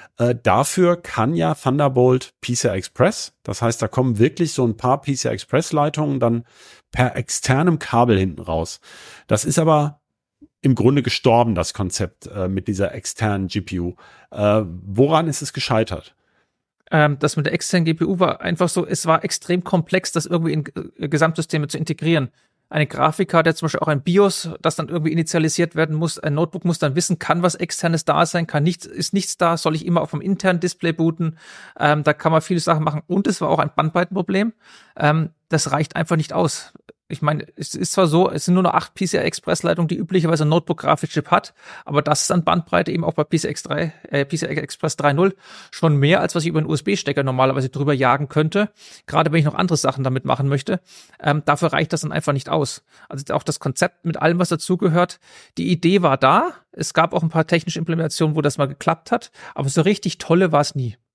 Dafür kann ja Thunderbolt PCI Express. Das heißt, da kommen wirklich so ein paar PCI Express Leitungen dann per externem Kabel hinten raus. Das ist aber im Grunde gestorben, das Konzept mit dieser externen GPU. Woran ist es gescheitert? Das mit der externen GPU war einfach so, es war extrem komplex, das irgendwie in Gesamtsysteme zu integrieren. Eine Grafikkarte, zum Beispiel auch ein BIOS, das dann irgendwie initialisiert werden muss. Ein Notebook muss dann wissen, kann was Externes da sein, ist nichts da, soll ich immer auf dem internen Display booten. Da kann man viele Sachen machen. Und es war auch ein Bandbreitenproblem. Das reicht einfach nicht aus. Ich meine, es ist zwar so, es sind nur noch 8 PCI-Express-Leitungen, die üblicherweise ein Notebook-Grafikchip hat, aber das ist an Bandbreite eben auch bei PCI Express 3.0 schon mehr, als was ich über einen USB-Stecker normalerweise drüber jagen könnte, gerade wenn ich noch andere Sachen damit machen möchte. Dafür reicht das dann einfach nicht aus. Also auch das Konzept mit allem, was dazugehört, die Idee war da, es gab auch ein paar technische Implementationen, wo das mal geklappt hat, aber so richtig tolle war es nie.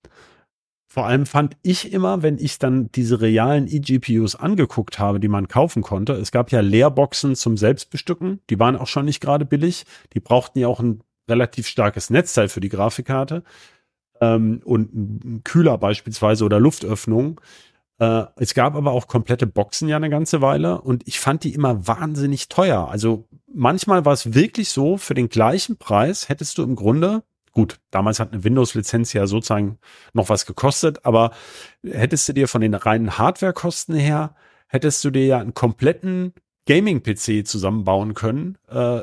Vor allem fand ich immer, wenn ich dann diese realen eGPUs angeguckt habe, die man kaufen konnte, es gab ja Leerboxen zum Selbstbestücken, die waren auch schon nicht gerade billig, die brauchten ja auch ein relativ starkes Netzteil für die Grafikkarte und ein Kühler beispielsweise oder Luftöffnung. Es gab aber auch komplette Boxen ja eine ganze Weile und ich fand die immer wahnsinnig teuer. Also manchmal war es wirklich so, für den gleichen Preis hättest du im Grunde, gut, damals hat eine Windows-Lizenz ja sozusagen noch was gekostet, aber hättest du dir von den reinen Hardwarekosten her, hättest du dir ja einen kompletten Gaming-PC zusammenbauen können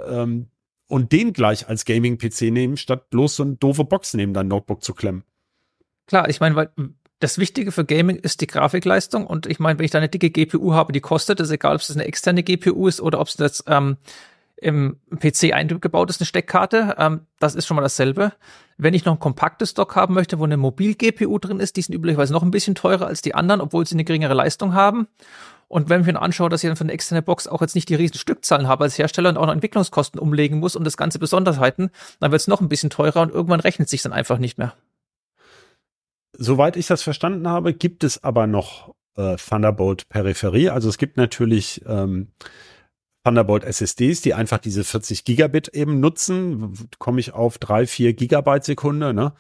und den gleich als Gaming-PC nehmen, statt bloß so eine doofe Box neben dein Notebook zu klemmen. Klar, ich meine, weil das Wichtige für Gaming ist die Grafikleistung und ich meine, wenn ich da eine dicke GPU habe, die kostet, ist egal, ob es eine externe GPU ist oder ob es das im PC eingebaut ist, eine Steckkarte, das ist schon mal dasselbe. Wenn ich noch ein kompaktes Dock haben möchte, wo eine Mobil-GPU drin ist, die sind üblicherweise noch ein bisschen teurer als die anderen, obwohl sie eine geringere Leistung haben. Und wenn ich mir anschaue, dass ich dann für eine externe Box auch jetzt nicht die riesen Stückzahlen habe als Hersteller und auch noch Entwicklungskosten umlegen muss und das ganze Besonderheiten, dann wird es noch ein bisschen teurer und irgendwann rechnet sich dann einfach nicht mehr. Soweit ich das verstanden habe, gibt es aber noch Thunderbolt-Peripherie. Also es gibt natürlich Thunderbolt SSDs, die einfach diese 40 Gigabit eben nutzen, komme ich auf 3-4 Gigabyte Sekunde, ne?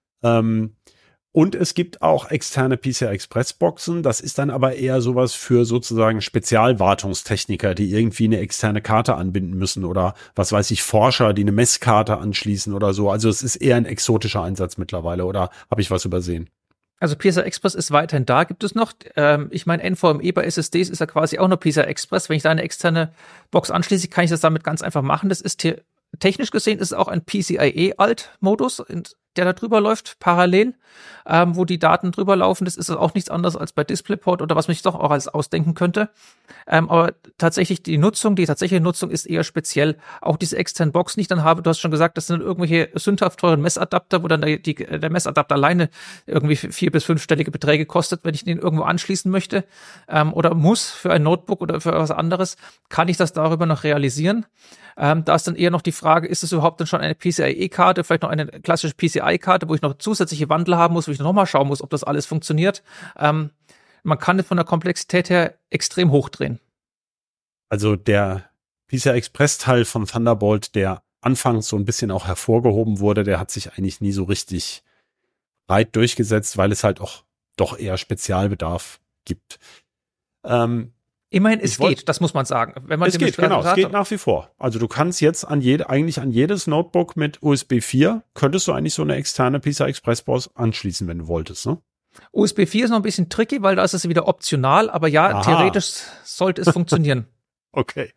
Und es gibt auch externe PCI Express Boxen, das ist dann aber eher sowas für sozusagen Spezialwartungstechniker, die irgendwie eine externe Karte anbinden müssen oder was weiß ich, Forscher, die eine Messkarte anschließen oder so. Also es ist eher ein exotischer Einsatz mittlerweile oder habe ich was übersehen? Also PCI Express ist weiterhin da, gibt es noch. Ich meine, NVMe bei SSDs ist ja quasi auch nur PCI Express. Wenn ich da eine externe Box anschließe, kann ich das damit ganz einfach machen. Das ist hier, technisch gesehen, ist es auch ein PCIe-Alt-Modus, der da drüber läuft, parallel, wo die Daten drüber laufen. Das ist auch nichts anderes als bei DisplayPort oder was man sich doch auch als ausdenken könnte. Aber tatsächlich die tatsächliche Nutzung ist eher speziell. Auch diese externen Boxen, die ich dann habe, du hast schon gesagt, das sind irgendwelche sündhaft teuren Messadapter, wo dann der Messadapter alleine irgendwie 4- bis 5-stellige Beträge kostet, wenn ich den irgendwo anschließen möchte oder muss für ein Notebook oder für was anderes, kann ich das darüber noch realisieren. Da ist dann eher noch die Frage, ist es überhaupt dann schon eine PCIe-Karte, vielleicht noch eine klassische PCI-Karte, wo ich noch zusätzliche Wandler haben muss, wo ich nochmal schauen muss, ob das alles funktioniert. Man kann es von der Komplexität her extrem hochdrehen. Also der PCI Express Teil von Thunderbolt, der anfangs so ein bisschen auch hervorgehoben wurde, der hat sich eigentlich nie so richtig breit durchgesetzt, weil es halt auch doch eher Spezialbedarf gibt. Immerhin, es geht, das muss man sagen. Wenn man es geht, genau, es geht nach wie vor. Also du kannst jetzt eigentlich an jedes Notebook mit USB 4, könntest du eigentlich so eine externe PCI Express Box anschließen, wenn du wolltest, ne? USB 4 ist noch ein bisschen tricky, weil da ist es wieder optional, aber ja, Aha. Theoretisch sollte es funktionieren. Okay.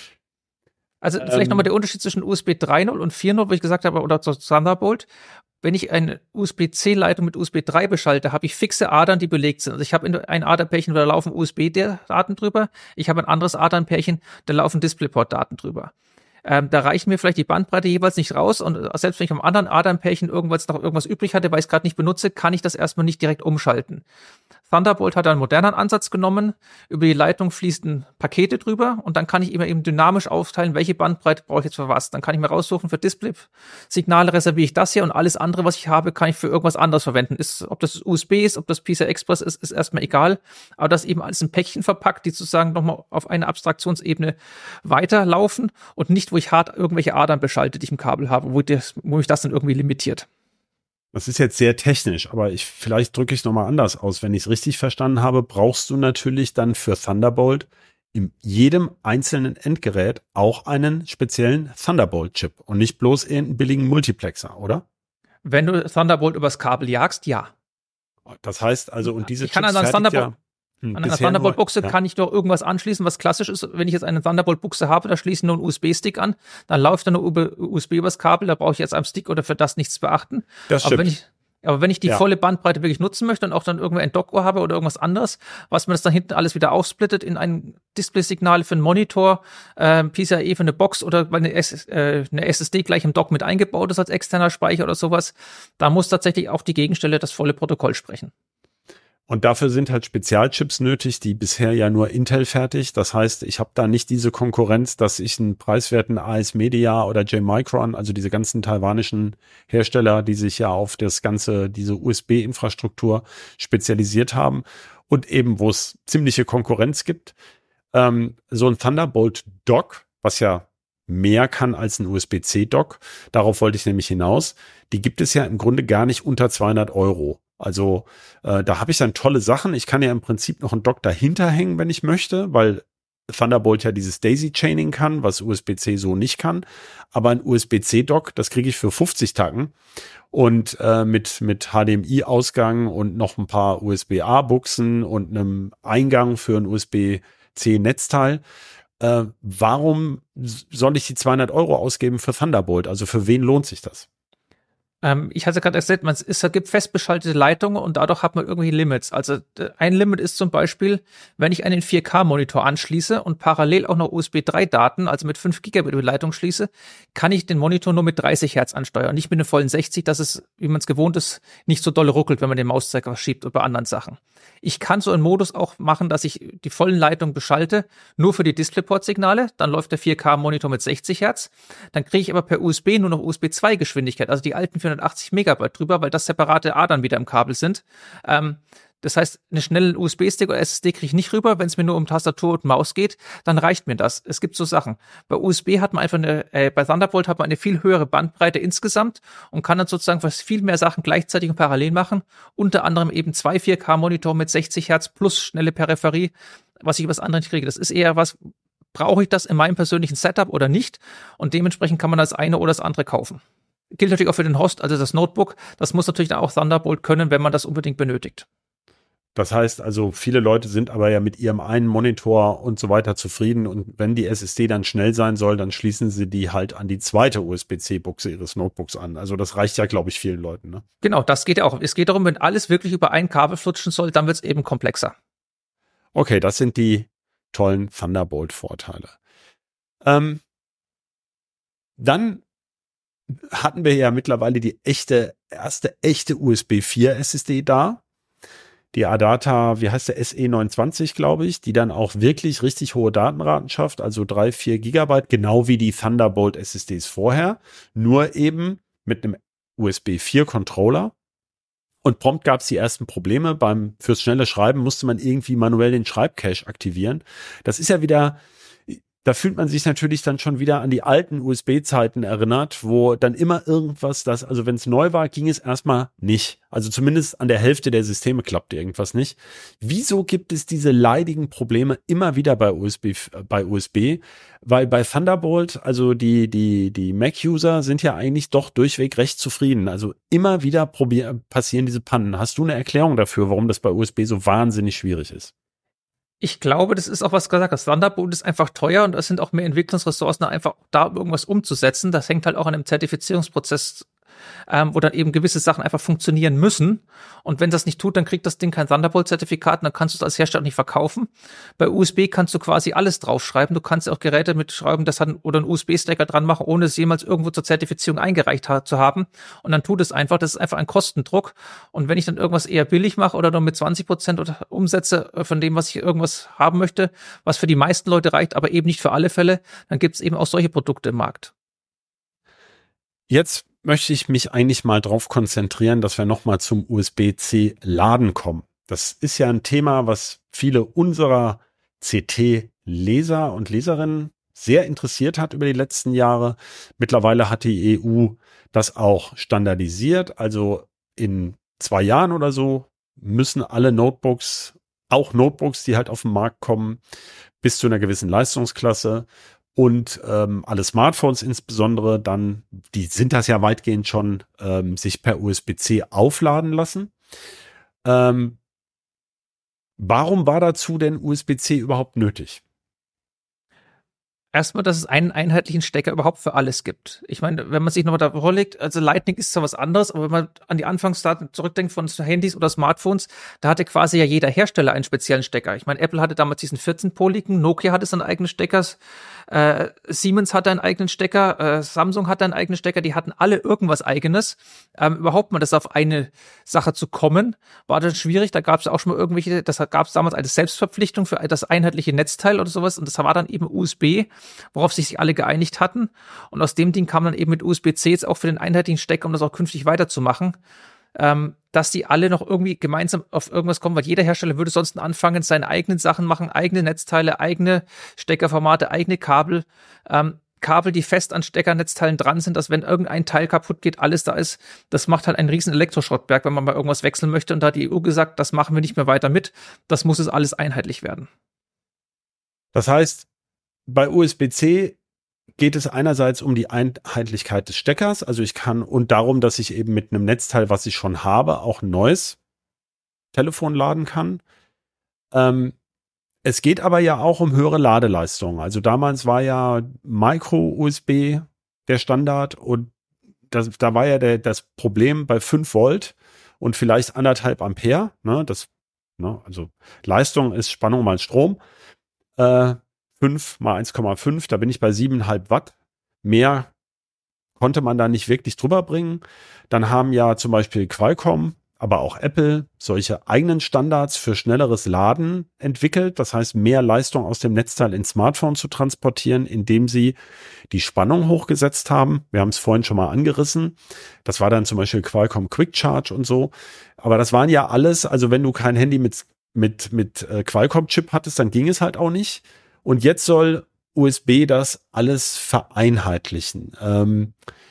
Also vielleicht nochmal der Unterschied zwischen USB 3.0 und 4.0, wo ich gesagt habe, oder Thunderbolt. Wenn ich eine USB-C-Leitung mit USB 3 beschalte, habe ich fixe Adern, die belegt sind. Also ich habe ein Adernpärchen, da laufen USB-Daten drüber. Ich habe ein anderes Adernpärchen, da laufen DisplayPort-Daten drüber. Da reicht mir vielleicht die Bandbreite jeweils nicht raus und selbst wenn ich am anderen Adernpärchen noch irgendwas übrig hatte, weil ich es gerade nicht benutze, kann ich das erstmal nicht direkt umschalten. Thunderbolt hat einen modernen Ansatz genommen. Über die Leitung fließen Pakete drüber und dann kann ich immer eben dynamisch aufteilen, welche Bandbreite brauche ich jetzt für was. Dann kann ich mir raussuchen, für Display-Signale reserviere ich das hier und alles andere, was ich habe, kann ich für irgendwas anderes verwenden. Ob das USB ist, ob das PCI Express ist erstmal egal. Aber das eben alles in Päckchen verpackt, die sozusagen nochmal auf einer Abstraktionsebene weiterlaufen und nicht, wo ich hart irgendwelche Adern beschalte, die ich im Kabel habe, wo mich das dann irgendwie limitiert. Das ist jetzt sehr technisch, aber vielleicht drücke ich es nochmal anders aus. Wenn ich es richtig verstanden habe, brauchst du natürlich dann für Thunderbolt in jedem einzelnen Endgerät auch einen speziellen Thunderbolt-Chip und nicht bloß irgendeinen billigen Multiplexer, oder? Wenn du Thunderbolt übers Kabel jagst, ja. Das heißt also, und diese ich kann Chips an einer bisher Thunderbolt-Buchse nur, ja. kann ich doch irgendwas anschließen, was klassisch ist. Wenn ich jetzt eine Thunderbolt-Buchse habe, da schließe ich nur einen USB-Stick an, dann läuft da nur USB übers Kabel, da brauche ich jetzt am Stick oder für das nichts beachten. Das stimmt. Aber wenn ich die volle Bandbreite wirklich nutzen möchte und auch dann irgendwo ein Dockohr habe oder irgendwas anderes, was mir das dann hinten alles wieder aufsplittet in ein Display-Signal für einen Monitor, PCIe für eine Box oder weil eine SSD gleich im Dock mit eingebaut ist als externer Speicher oder sowas, da muss tatsächlich auch die Gegenstelle das volle Protokoll sprechen. Und dafür sind halt Spezialchips nötig, die bisher ja nur Intel fertigt. Das heißt, ich habe da nicht diese Konkurrenz, dass ich einen preiswerten AS Media oder J-Micron, also diese ganzen taiwanischen Hersteller, die sich ja auf diese USB-Infrastruktur spezialisiert haben und eben, wo es ziemliche Konkurrenz gibt. So ein Thunderbolt-Dock, was ja mehr kann als ein USB-C-Dock, darauf wollte ich nämlich hinaus, die gibt es ja im Grunde gar nicht unter 200 €. Also da habe ich dann tolle Sachen. Ich kann ja im Prinzip noch einen Dock dahinter hängen, wenn ich möchte, weil Thunderbolt ja dieses Daisy-Chaining kann, was USB-C so nicht kann. Aber ein USB-C-Dock, das kriege ich für 50 Tacken und mit HDMI-Ausgang und noch ein paar USB-A-Buchsen und einem Eingang für ein USB-C-Netzteil. Warum soll ich die 200 € ausgeben für Thunderbolt? Also für wen lohnt sich das? Ich hatte gerade erzählt, es gibt festbeschaltete Leitungen und dadurch hat man irgendwelche Limits. Also ein Limit ist zum Beispiel, wenn ich einen 4K-Monitor anschließe und parallel auch noch USB 3-Daten, also mit 5 Gigabit über die Leitung schließe, kann ich den Monitor nur mit 30 Hertz ansteuern, nicht mit den vollen 60, dass es, wie man es gewohnt ist, nicht so doll ruckelt, wenn man den Mauszeiger verschiebt oder bei anderen Sachen. Ich kann so einen Modus auch machen, dass ich die vollen Leitungen beschalte, nur für die DisplayPort-Signale, dann läuft der 4K-Monitor mit 60 Hertz, dann kriege ich aber per USB nur noch USB 2-Geschwindigkeit, also die alten 480 Megabyte drüber, weil das separate Adern wieder im Kabel sind. Das heißt, einen schnellen USB-Stick oder SSD kriege ich nicht rüber. Wenn es mir nur um Tastatur und Maus geht, dann reicht mir das. Es gibt so Sachen. Bei USB hat man einfach bei Thunderbolt hat man eine viel höhere Bandbreite insgesamt und kann dann sozusagen fast viel mehr Sachen gleichzeitig und parallel machen. Unter anderem eben 2 4K-Monitor mit 60 Hertz plus schnelle Peripherie, was ich über das andere nicht kriege. Das ist eher was, brauche ich das in meinem persönlichen Setup oder nicht? Und dementsprechend kann man das eine oder das andere kaufen. Gilt natürlich auch für den Host, also das Notebook. Das muss natürlich dann auch Thunderbolt können, wenn man das unbedingt benötigt. Das heißt also, viele Leute sind aber ja mit ihrem einen Monitor und so weiter zufrieden und wenn die SSD dann schnell sein soll, dann schließen sie die halt an die zweite USB-C-Buchse ihres Notebooks an. Also das reicht ja, glaube ich, vielen Leuten, ne? Genau, das geht ja auch. Es geht darum, wenn alles wirklich über ein Kabel flutschen soll, dann wird es eben komplexer. Okay, das sind die tollen Thunderbolt-Vorteile. Dann hatten wir ja mittlerweile die erste echte USB 4 SSD da. Die Adata, wie heißt der, SE29, glaube ich, die dann auch wirklich richtig hohe Datenraten schafft, also 3-4 Gigabyte, genau wie die Thunderbolt SSDs vorher, nur eben mit einem USB 4 Controller. Und prompt gab es die ersten Probleme. Fürs schnelle Schreiben musste man irgendwie manuell den Schreibcache aktivieren. Das ist ja wieder, da fühlt man sich natürlich dann schon wieder an die alten USB-Zeiten erinnert, wo dann immer irgendwas, also wenn es neu war, ging es erstmal nicht. Also zumindest an der Hälfte der Systeme klappte irgendwas nicht. Wieso gibt es diese leidigen Probleme immer wieder bei USB? Weil bei Thunderbolt, also die Mac-User sind ja eigentlich doch durchweg recht zufrieden. Also immer wieder passieren diese Pannen. Hast du eine Erklärung dafür, warum das bei USB so wahnsinnig schwierig ist? Ich glaube, das ist auch was gesagt. Das Thunderbolt ist einfach teuer und es sind auch mehr Entwicklungsressourcen einfach da, um irgendwas umzusetzen. Das hängt halt auch an einem Zertifizierungsprozess, wo dann eben gewisse Sachen einfach funktionieren müssen. Und wenn das nicht tut, dann kriegt das Ding kein Thunderbolt-Zertifikat und dann kannst du es als Hersteller nicht verkaufen. Bei USB kannst du quasi alles draufschreiben. Du kannst auch Geräte mitschreiben, oder einen USB-Stecker dran machen, ohne es jemals irgendwo zur Zertifizierung eingereicht zu haben. Und dann tut es einfach. Das ist einfach ein Kostendruck. Und wenn ich dann irgendwas eher billig mache oder nur mit 20% oder Umsätze von dem, was ich irgendwas haben möchte, was für die meisten Leute reicht, aber eben nicht für alle Fälle, dann gibt es eben auch solche Produkte im Markt. Jetzt möchte ich mich eigentlich mal drauf konzentrieren, dass wir nochmal zum USB-C-Laden kommen. Das ist ja ein Thema, was viele unserer CT-Leser und Leserinnen sehr interessiert hat über die letzten Jahre. Mittlerweile hat die EU das auch standardisiert. Also in 2 Jahren oder so müssen alle Notebooks, auch Notebooks, die halt auf den Markt kommen, bis zu einer gewissen Leistungsklasse, und alle Smartphones insbesondere dann, die sind das ja weitgehend schon, sich per USB-C aufladen lassen. Warum war dazu denn USB-C überhaupt nötig? Erstmal, dass es einen einheitlichen Stecker überhaupt für alles gibt. Ich meine, wenn man sich nochmal da vorlegt, also Lightning ist zwar was anderes, aber wenn man an die Anfangsdaten zurückdenkt von Handys oder Smartphones, da hatte quasi ja jeder Hersteller einen speziellen Stecker. Ich meine, Apple hatte damals diesen 14-poligen, Nokia hatte seinen eigenen Stecker, Siemens hatte einen eigenen Stecker, Samsung hatte einen eigenen Stecker, die hatten alle irgendwas Eigenes. Überhaupt mal das auf eine Sache zu kommen, war dann schwierig. Da gab es auch schon mal das gab es damals eine Selbstverpflichtung für das einheitliche Netzteil oder sowas und das war dann eben USB, worauf sich alle geeinigt hatten. Und aus dem Ding kam dann eben mit USB-C jetzt auch für den einheitlichen Stecker, um das auch künftig weiterzumachen, dass die alle noch irgendwie gemeinsam auf irgendwas kommen, weil jeder Hersteller würde sonst anfangen, seine eigenen Sachen machen, eigene Netzteile, eigene Steckerformate, eigene Kabel, Kabel, die fest an Steckernetzteilen dran sind, dass wenn irgendein Teil kaputt geht, alles da ist. Das macht halt einen riesen Elektroschrottberg, wenn man mal irgendwas wechseln möchte. Und da hat die EU gesagt, das machen wir nicht mehr weiter mit. Das muss es alles einheitlich werden. Das heißt, bei USB-C geht es einerseits um die Einheitlichkeit des Steckers, also und darum, dass ich eben mit einem Netzteil, was ich schon habe, auch ein neues Telefon laden kann. Es geht aber ja auch um höhere Ladeleistung. Also damals war ja Micro-USB der Standard und da war ja das Problem bei 5 Volt und vielleicht 1,5 Ampere. Also Leistung ist Spannung mal Strom. 5 mal 1,5, da bin ich bei 7,5 Watt. Mehr konnte man da nicht wirklich drüber bringen. Dann haben ja zum Beispiel Qualcomm, aber auch Apple solche eigenen Standards für schnelleres Laden entwickelt. Das heißt, mehr Leistung aus dem Netzteil ins Smartphone zu transportieren, indem sie die Spannung hochgesetzt haben. Wir haben es vorhin schon mal angerissen. Das war dann zum Beispiel Qualcomm Quick Charge und so. Aber das waren ja alles, also wenn du kein Handy mit Qualcomm-Chip hattest, dann ging es halt auch nicht. Und jetzt soll USB das alles vereinheitlichen.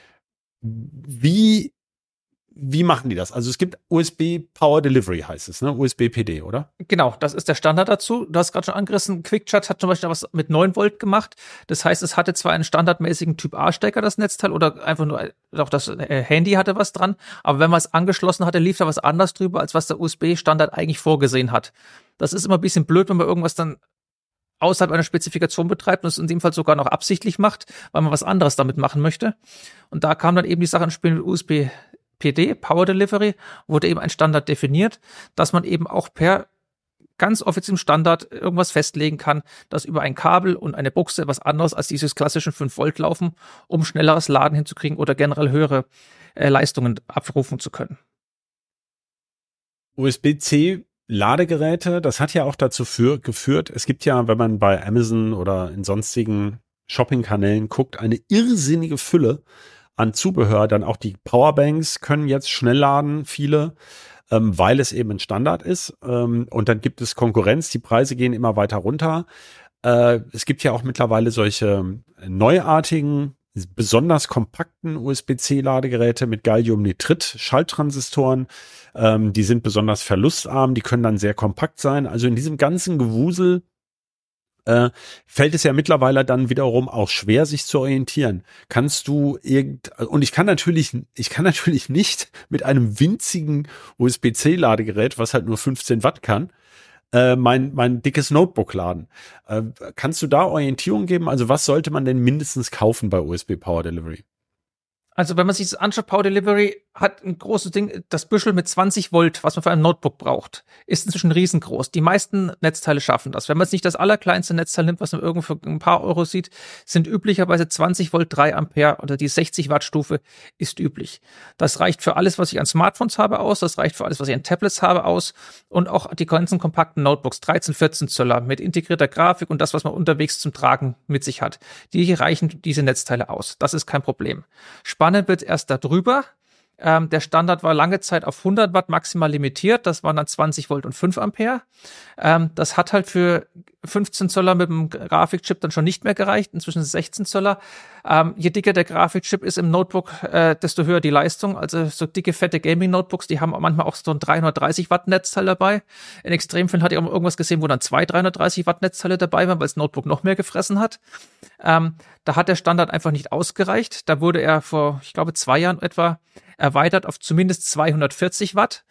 Wie machen die das? Also es gibt USB Power Delivery, heißt es, ne? USB PD, oder? Genau, das ist der Standard dazu. Du hast gerade schon angerissen, QuickCharge hat zum Beispiel was mit 9 Volt gemacht. Das heißt, es hatte zwar einen standardmäßigen Typ-A-Stecker, das Netzteil, oder einfach nur, auch das Handy hatte was dran, aber wenn man es angeschlossen hatte, lief da was anders drüber, als was der USB-Standard eigentlich vorgesehen hat. Das ist immer ein bisschen blöd, wenn man irgendwas dann außerhalb einer Spezifikation betreibt und es in dem Fall sogar noch absichtlich macht, weil man was anderes damit machen möchte. Und da kam dann eben die Sache ins Spiel mit USB PD, Power Delivery, wurde eben ein Standard definiert, dass man eben auch per ganz offiziellem Standard irgendwas festlegen kann, dass über ein Kabel und eine Buchse was anderes als dieses klassischen 5 Volt laufen, um schnelleres Laden hinzukriegen oder generell höhere Leistungen abrufen zu können. USB-C Ladegeräte, das hat ja auch dazu geführt, es gibt ja, wenn man bei Amazon oder in sonstigen Shopping-Kanälen guckt, eine irrsinnige Fülle an Zubehör. Dann auch die Powerbanks können jetzt schnell laden, viele. weil es eben ein Standard ist. Und dann gibt es Konkurrenz, die Preise gehen immer weiter runter. Es gibt ja auch mittlerweile solche neuartigen, besonders kompakten USB-C-Ladegeräte mit Galliumnitrid-Schalttransistoren. Die sind besonders verlustarm, die können dann sehr kompakt sein. Also in diesem ganzen Gewusel fällt es ja mittlerweile dann wiederum auch schwer, sich zu orientieren. Kannst du und ich kann natürlich nicht mit einem winzigen USB-C-Ladegerät, was halt nur 15 Watt kann, mein dickes Notebook laden. Kannst du da Orientierung geben? Also was sollte man denn mindestens kaufen bei USB Power Delivery? Also wenn man sich das anschaut, Power Delivery hat ein großes Ding, das Büschel mit 20 Volt, was man für ein Notebook braucht, ist inzwischen riesengroß. Die meisten Netzteile schaffen das. Wenn man jetzt nicht das allerkleinste Netzteil nimmt, was man irgendwo für ein paar Euro sieht, sind üblicherweise 20 Volt 3 Ampere oder die 60 Watt Stufe ist üblich. Das reicht für alles, was ich an Smartphones habe aus, das reicht für alles, was ich an Tablets habe aus und auch die ganzen kompakten Notebooks, 13, 14 Zöller mit integrierter Grafik und das, was man unterwegs zum Tragen mit sich hat. Die reichen diese Netzteile aus. Das ist kein Problem. Spannend wird erst darüber. Der Standard war lange Zeit auf 100 Watt maximal limitiert. Das waren dann 20 Volt und 5 Ampere. Das hat halt für 15 Zöller mit dem Grafikchip dann schon nicht mehr gereicht. Inzwischen ist es 16 Zöller. Je dicker der Grafikchip ist im Notebook, desto höher die Leistung. Also so dicke, fette Gaming-Notebooks, die haben manchmal auch so ein 330 Watt Netzteil dabei. In Extremfällen hatte ich auch irgendwas gesehen, wo dann 2 330 Watt Netzteile dabei waren, weil das Notebook noch mehr gefressen hat. Da hat der Standard einfach nicht ausgereicht. Da wurde er vor, ich glaube, 2 Jahren etwa erweitert auf zumindest 240 Watt.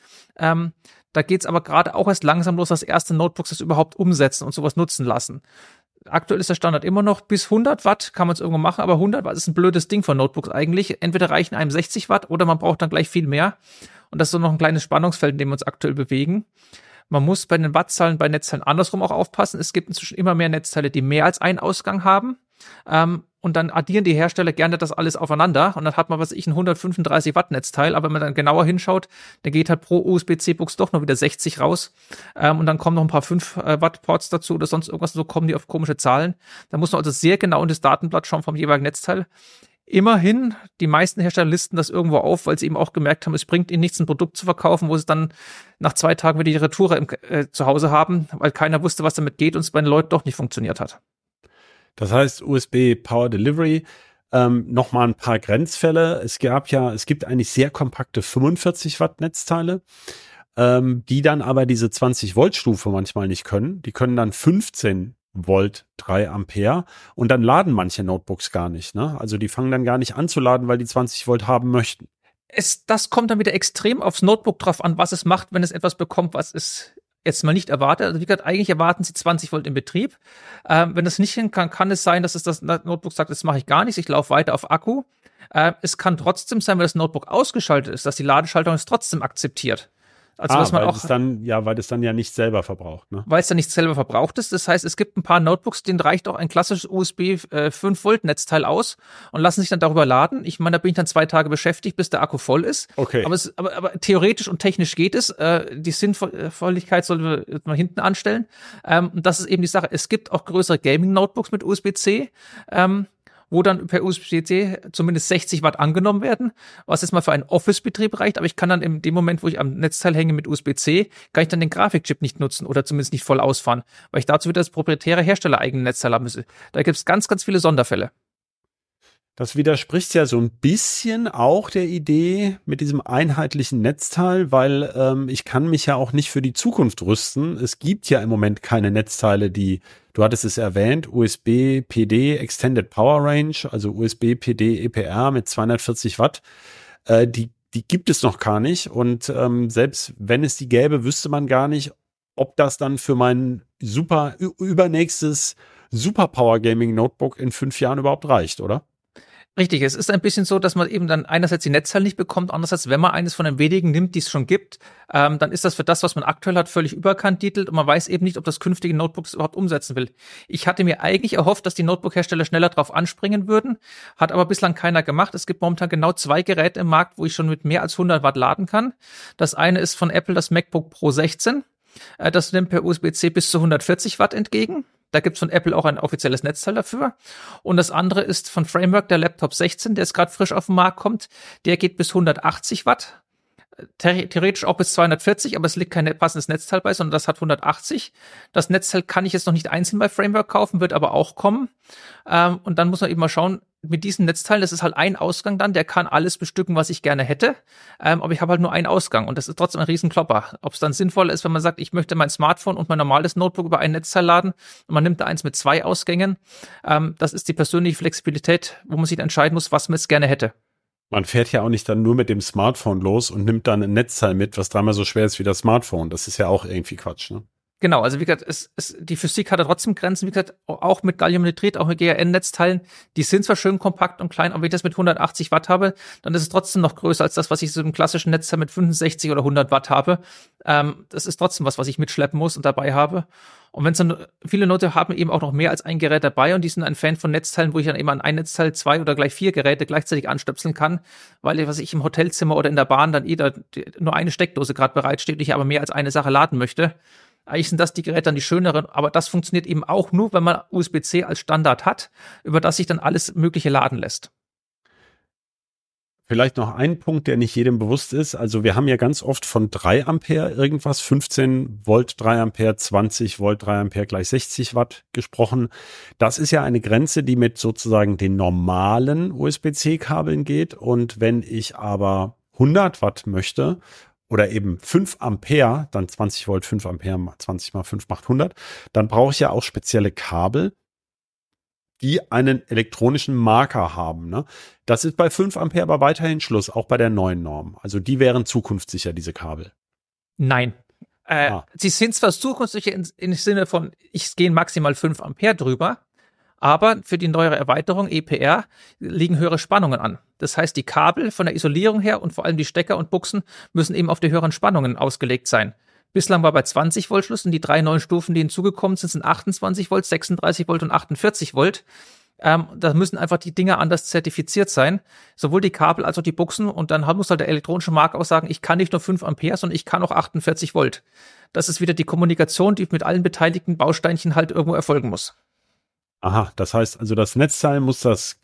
Da geht's aber gerade auch erst langsam los, dass erste Notebooks das überhaupt umsetzen und sowas nutzen lassen. Aktuell ist der Standard immer noch bis 100 Watt, kann man es irgendwo machen, aber 100 Watt ist ein blödes Ding von Notebooks eigentlich. Entweder reichen einem 60 Watt oder man braucht dann gleich viel mehr. Und das ist so noch ein kleines Spannungsfeld, in dem wir uns aktuell bewegen. Man muss bei den Wattzahlen bei Netzteilen andersrum auch aufpassen. Es gibt inzwischen immer mehr Netzteile, die mehr als einen Ausgang haben. Und dann addieren die Hersteller gerne das alles aufeinander und dann hat man, ein 135 Watt Netzteil, aber wenn man dann genauer hinschaut, dann geht halt pro USB-C-Bux doch noch wieder 60 raus und dann kommen noch ein paar 5 Watt Ports dazu oder sonst irgendwas, so kommen die auf komische Zahlen. Da muss man also sehr genau in das Datenblatt schauen vom jeweiligen Netzteil. Immerhin, die meisten Hersteller listen das irgendwo auf, weil sie eben auch gemerkt haben, es bringt ihnen nichts, ein Produkt zu verkaufen, wo sie dann nach 2 Tagen wieder die Retoure zu Hause haben, weil keiner wusste, was damit geht und es bei den Leuten doch nicht funktioniert hat. Das heißt, USB Power Delivery, nochmal ein paar Grenzfälle. Es gibt eigentlich sehr kompakte 45 Watt Netzteile, die dann aber diese 20 Volt Stufe manchmal nicht können. Die können dann 15 Volt 3 Ampere und dann laden manche Notebooks gar nicht, ne? Also die fangen dann gar nicht an zu laden, weil die 20 Volt haben möchten. Das kommt dann wieder extrem aufs Notebook drauf an, was es macht, wenn es etwas bekommt, was es jetzt mal nicht erwartet. Also wie gesagt, eigentlich erwarten sie 20 Volt im Betrieb. Wenn das nicht hin kann es sein, dass es das Notebook sagt, das mache ich gar nicht, ich laufe weiter auf Akku. Es kann trotzdem sein, wenn das Notebook ausgeschaltet ist, dass die Ladeschaltung es trotzdem aktiviert. Also was man weil auch, weil das dann ja nicht selber verbraucht, ne? weil es dann nicht selber verbraucht ist. Das heißt, es gibt ein paar Notebooks, denen reicht auch ein klassisches USB 5 Volt Netzteil aus und lassen sich dann darüber laden. Ich meine, da bin ich dann 2 Tage beschäftigt, bis der Akku voll ist. Okay. Aber theoretisch und technisch geht es. Die Sinnvolligkeit sollte man hinten anstellen. Und das ist eben die Sache. Es gibt auch größere Gaming Notebooks mit USB-C. Wo dann per USB-C zumindest 60 Watt angenommen werden, was jetzt mal für einen Office-Betrieb reicht, aber ich kann dann in dem Moment, wo ich am Netzteil hänge mit USB-C, kann ich dann den Grafikchip nicht nutzen oder zumindest nicht voll ausfahren, weil ich dazu wieder das proprietäre Hersteller-eigene Netzteil haben müsse. Da gibt es ganz, ganz viele Sonderfälle. Das widerspricht ja so ein bisschen auch der Idee mit diesem einheitlichen Netzteil, weil ich kann mich ja auch nicht für die Zukunft rüsten. Es gibt ja im Moment keine Netzteile, die, du hattest es erwähnt, USB PD Extended Power Range, also USB PD EPR mit 240 Watt, die gibt es noch gar nicht. Und selbst wenn es die gäbe, wüsste man gar nicht, ob das dann für mein übernächstes Super Power Gaming Notebook in 5 Jahren überhaupt reicht, oder? Richtig, es ist ein bisschen so, dass man eben dann einerseits die Netzteile nicht bekommt, andererseits, wenn man eines von den wenigen nimmt, die es schon gibt, dann ist das für das, was man aktuell hat, völlig überkandidelt und man weiß eben nicht, ob das künftige Notebook es überhaupt umsetzen will. Ich hatte mir eigentlich erhofft, dass die Notebook-Hersteller schneller drauf anspringen würden, hat aber bislang keiner gemacht. Es gibt momentan genau 2 Geräte im Markt, wo ich schon mit mehr als 100 Watt laden kann. Das eine ist von Apple das MacBook Pro 16. Das nimmt per USB-C bis zu 140 Watt entgegen. Da gibt's von Apple auch ein offizielles Netzteil dafür. Und das andere ist von Framework, der Laptop 16, der jetzt gerade frisch auf den Markt kommt. Der geht bis 180 Watt. theoretisch auch bis 240, aber es liegt kein passendes Netzteil bei, sondern das hat 180. Das Netzteil kann ich jetzt noch nicht einzeln bei Framework kaufen, wird aber auch kommen. Und dann muss man eben mal schauen, mit diesen Netzteilen, das ist halt ein Ausgang dann, der kann alles bestücken, was ich gerne hätte. Aber ich habe halt nur einen Ausgang und das ist trotzdem ein Riesenklopper. Ob es dann sinnvoll ist, wenn man sagt, ich möchte mein Smartphone und mein normales Notebook über ein Netzteil laden und man nimmt da eins mit 2 Ausgängen. Das ist die persönliche Flexibilität, wo man sich entscheiden muss, was man jetzt gerne hätte. Man fährt ja auch nicht dann nur mit dem Smartphone los und nimmt dann ein Netzteil mit, was dreimal so schwer ist wie das Smartphone. Das ist ja auch irgendwie Quatsch, ne? Genau, also wie gesagt, die Physik hat ja trotzdem Grenzen. Wie gesagt, auch mit Galliumnitrid, auch mit GaN-Netzteilen, die sind zwar schön kompakt und klein, aber wenn ich das mit 180 Watt habe, dann ist es trotzdem noch größer als das, was ich so im klassischen Netzteil mit 65 oder 100 Watt habe. Das ist trotzdem was ich mitschleppen muss und dabei habe. Und wenn es dann, viele Leute haben eben auch noch mehr als ein Gerät dabei und die sind ein Fan von Netzteilen, wo ich dann eben an ein Netzteil 2 oder gleich 4 Geräte gleichzeitig anstöpseln kann, weil ich im Hotelzimmer oder in der Bahn dann da nur eine Steckdose gerade bereitsteht und ich aber mehr als eine Sache laden möchte. Eigentlich sind das die Geräte dann die schöneren, aber das funktioniert eben auch nur, wenn man USB-C als Standard hat, über das sich dann alles Mögliche laden lässt. Vielleicht noch ein Punkt, der nicht jedem bewusst ist. Also wir haben ja ganz oft von 3 Ampere irgendwas, 15 Volt 3 Ampere, 20 Volt 3 Ampere gleich 60 Watt gesprochen. Das ist ja eine Grenze, die mit sozusagen den normalen USB-C-Kabeln geht. Und wenn ich aber 100 Watt möchte oder eben 5 Ampere, dann 20 Volt, 5 Ampere, 20 mal 5 macht 100, dann brauche ich ja auch spezielle Kabel, die einen elektronischen Marker haben. Ne? Das ist bei 5 Ampere aber weiterhin Schluss, auch bei der neuen Norm. Also die wären zukunftssicher, diese Kabel. Nein. Sie sind zwar zukunftssicher im Sinne von, ich gehe maximal 5 Ampere drüber, aber für die neuere Erweiterung EPR liegen höhere Spannungen an. Das heißt, die Kabel von der Isolierung her und vor allem die Stecker und Buchsen müssen eben auf die höheren Spannungen ausgelegt sein. Bislang war bei 20 Volt Schluss und die 3 neuen Stufen, die hinzugekommen sind, sind 28 Volt, 36 Volt und 48 Volt. Da müssen einfach die Dinger anders zertifiziert sein, sowohl die Kabel als auch die Buchsen. Und dann muss halt der elektronische Marker auch sagen, ich kann nicht nur 5 Ampere, sondern ich kann auch 48 Volt. Das ist wieder die Kommunikation, die mit allen beteiligten Bausteinchen halt irgendwo erfolgen muss. Aha, das heißt also, das Netzteil muss das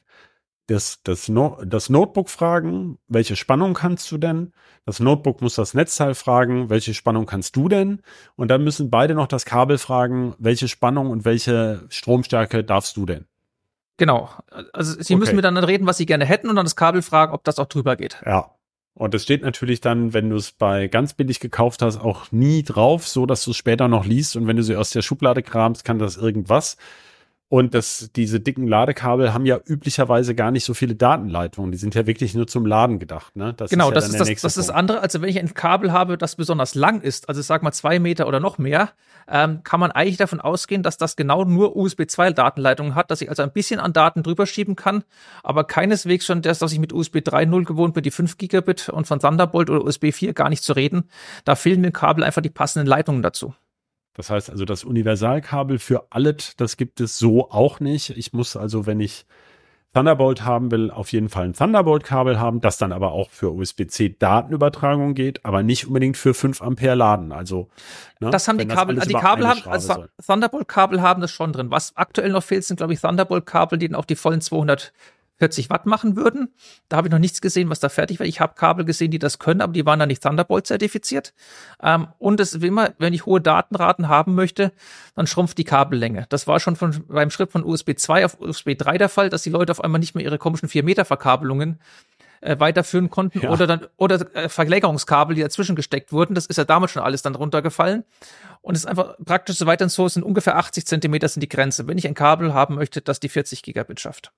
Notebook fragen, welche Spannung kannst du denn? Das Notebook muss das Netzteil fragen, welche Spannung kannst du denn? Und dann müssen beide noch das Kabel fragen, welche Spannung und welche Stromstärke darfst du denn? Genau. Also sie müssen miteinander reden, was sie gerne hätten und dann das Kabel fragen, ob das auch drüber geht. Ja. Und es steht natürlich dann, wenn du es bei ganz billig gekauft hast, auch nie drauf, so dass du es später noch liest. Und wenn du sie aus der Schublade kramst, kann das irgendwas. Und diese dicken Ladekabel haben ja üblicherweise gar nicht so viele Datenleitungen. Die sind ja wirklich nur zum Laden gedacht. Ne? Das genau, ist ja das ist das andere. Also wenn ich ein Kabel habe, das besonders lang ist, also sag mal 2 Meter oder noch mehr, kann man eigentlich davon ausgehen, dass das genau nur USB 2 Datenleitungen hat, dass ich also ein bisschen an Daten drüber schieben kann, aber keineswegs schon das, was ich mit USB 3.0 gewohnt bin, die 5 Gigabit und von Thunderbolt oder USB 4 gar nicht zu reden. Da fehlen dem Kabel einfach die passenden Leitungen dazu. Das heißt also, das Universalkabel für alles, das gibt es so auch nicht. Ich muss also, wenn ich Thunderbolt haben will, auf jeden Fall ein Thunderbolt-Kabel haben, das dann aber auch für USB-C Datenübertragung geht, aber nicht unbedingt für 5 Ampere laden. Also, ne, das haben die Kabel, die Kabel haben, also Thunderbolt-Kabel haben das schon drin. Was aktuell noch fehlt, sind, glaube ich, Thunderbolt-Kabel, die dann auch die vollen 240 Watt machen würden. Da habe ich noch nichts gesehen, was da fertig war. Ich habe Kabel gesehen, die das können, aber die waren dann nicht Thunderbolt zertifiziert. Und es wie immer, wenn ich hohe Datenraten haben möchte, dann schrumpft die Kabellänge. Das war schon beim Schritt von USB 2 auf USB 3 der Fall, dass die Leute auf einmal nicht mehr ihre komischen 4 Meter Verkabelungen weiterführen konnten, ja. oder Verlängerungskabel, die dazwischen gesteckt wurden. Das ist ja damals schon alles dann runtergefallen. Und es ist einfach praktisch so weiter und so, es sind ungefähr 80 Zentimeter sind die Grenze, wenn ich ein Kabel haben möchte, das die 40 Gigabit schafft.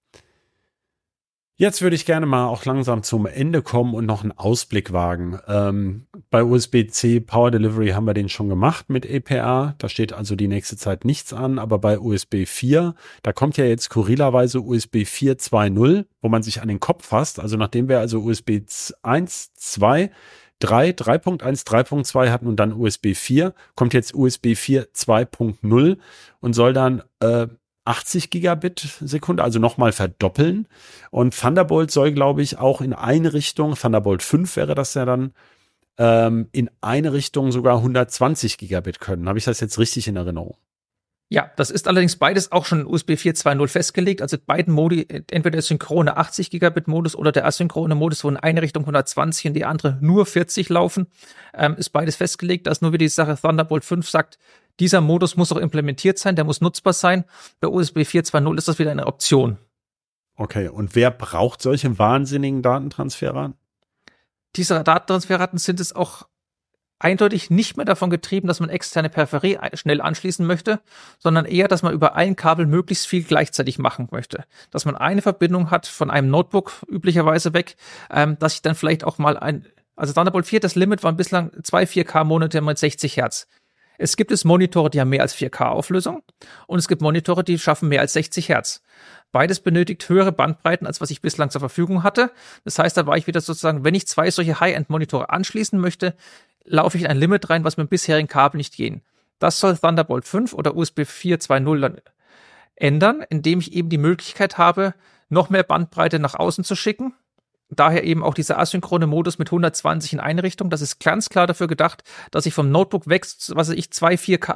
Jetzt würde ich gerne mal auch langsam zum Ende kommen und noch einen Ausblick wagen. Bei USB-C Power Delivery haben wir den schon gemacht mit EPR. Da steht also die nächste Zeit nichts an. Aber bei USB 4, da kommt ja jetzt skurrilerweise USB 4 2.0, wo man sich an den Kopf fasst. Also nachdem wir also USB 1, 2, 3, 3.1, 3.2 hatten und dann USB 4, kommt jetzt USB 4 2.0 und soll dann 80 Gigabit Sekunde, also nochmal verdoppeln. Und Thunderbolt soll, glaube ich, auch in eine Richtung, Thunderbolt 5 wäre das ja dann, in eine Richtung sogar 120 Gigabit können. Habe ich das jetzt richtig in Erinnerung? Ja, das ist allerdings beides auch schon in USB 4.2.0 festgelegt. Also beiden Modi, entweder der synchrone 80 Gigabit Modus oder der asynchrone Modus, wo in eine Richtung 120 und die andere nur 40 laufen, ist beides festgelegt. Da ist nur wieder die Sache, Thunderbolt 5 sagt, dieser Modus muss auch implementiert sein, der muss nutzbar sein. Bei USB 4.2.0 ist das wieder eine Option. Okay, und wer braucht solche wahnsinnigen Datentransferraten? Diese Datentransferraten sind es auch eindeutig nicht mehr davon getrieben, dass man externe Peripherie schnell anschließen möchte, sondern eher, dass man über ein Kabel möglichst viel gleichzeitig machen möchte. Dass man eine Verbindung hat von einem Notebook üblicherweise weg, dass ich dann vielleicht auch mal also Thunderbolt 4, das Limit waren bislang 2 4K-Monitore mit 60 Hertz. Es gibt Monitore, die haben mehr als 4K-Auflösung und es gibt Monitore, die schaffen mehr als 60 Hertz. Beides benötigt höhere Bandbreiten, als was ich bislang zur Verfügung hatte. Das heißt, da war ich wieder sozusagen, wenn ich 2 solche High-End-Monitore anschließen möchte, laufe ich in ein Limit rein, was mit dem bisherigen Kabel nicht gehen. Das soll Thunderbolt 5 oder USB 4.2.0 dann ändern, indem ich eben die Möglichkeit habe, noch mehr Bandbreite nach außen zu schicken. Daher eben auch dieser asynchrone Modus mit 120 in eine Richtung. Das ist ganz klar dafür gedacht, dass ich vom Notebook weg, was weiß ich, 2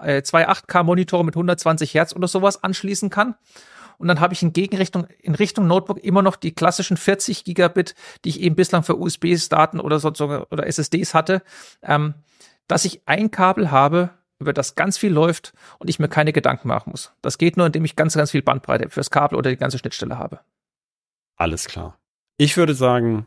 8K Monitore mit 120 Hertz oder sowas anschließen kann. Und dann habe ich in Richtung Notebook immer noch die klassischen 40 Gigabit, die ich eben bislang für USB-Daten oder SSDs hatte, dass ich ein Kabel habe, über das ganz viel läuft und ich mir keine Gedanken machen muss. Das geht nur, indem ich ganz, ganz viel Bandbreite fürs Kabel oder die ganze Schnittstelle habe. Alles klar. Ich würde sagen,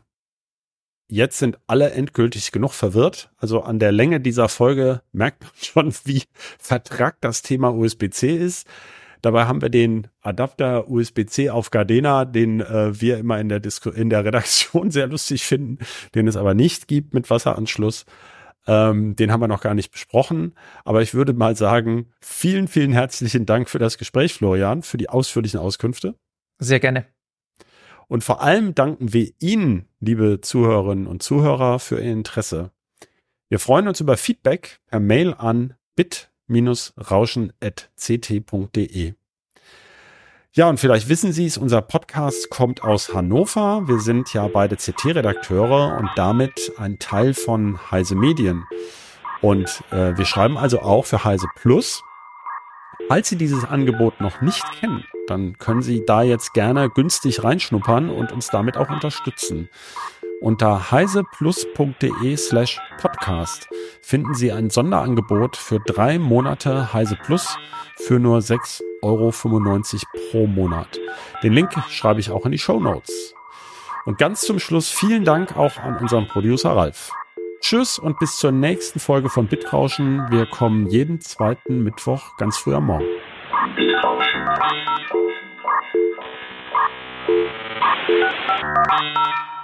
jetzt sind alle endgültig genug verwirrt. Also an der Länge dieser Folge merkt man schon, wie vertrackt das Thema USB-C ist. Dabei haben wir den Adapter USB-C auf Gardena, den wir immer in der Redaktion sehr lustig finden, den es aber nicht gibt mit Wasseranschluss. Den haben wir noch gar nicht besprochen. Aber ich würde mal sagen, vielen, vielen herzlichen Dank für das Gespräch, Florian, für die ausführlichen Auskünfte. Sehr gerne. Und vor allem danken wir Ihnen, liebe Zuhörerinnen und Zuhörer, für Ihr Interesse. Wir freuen uns über Feedback per Mail an bit-rauschen@ct.de. Ja, und vielleicht wissen Sie es, unser Podcast kommt aus Hannover. Wir sind ja beide CT-Redakteure und damit ein Teil von Heise Medien. Und wir schreiben also auch für Heise Plus. Falls Sie dieses Angebot noch nicht kennen, dann können Sie da jetzt gerne günstig reinschnuppern und uns damit auch unterstützen. Unter heiseplus.de/podcast finden Sie ein Sonderangebot für 3 Monate Heise Plus für nur 6,95 € pro Monat. Den Link schreibe ich auch in die Shownotes. Und ganz zum Schluss vielen Dank auch an unseren Producer Ralf. Tschüss und bis zur nächsten Folge von Bitrauschen. Wir kommen jeden zweiten Mittwoch ganz früh am Morgen. Bitrauschen.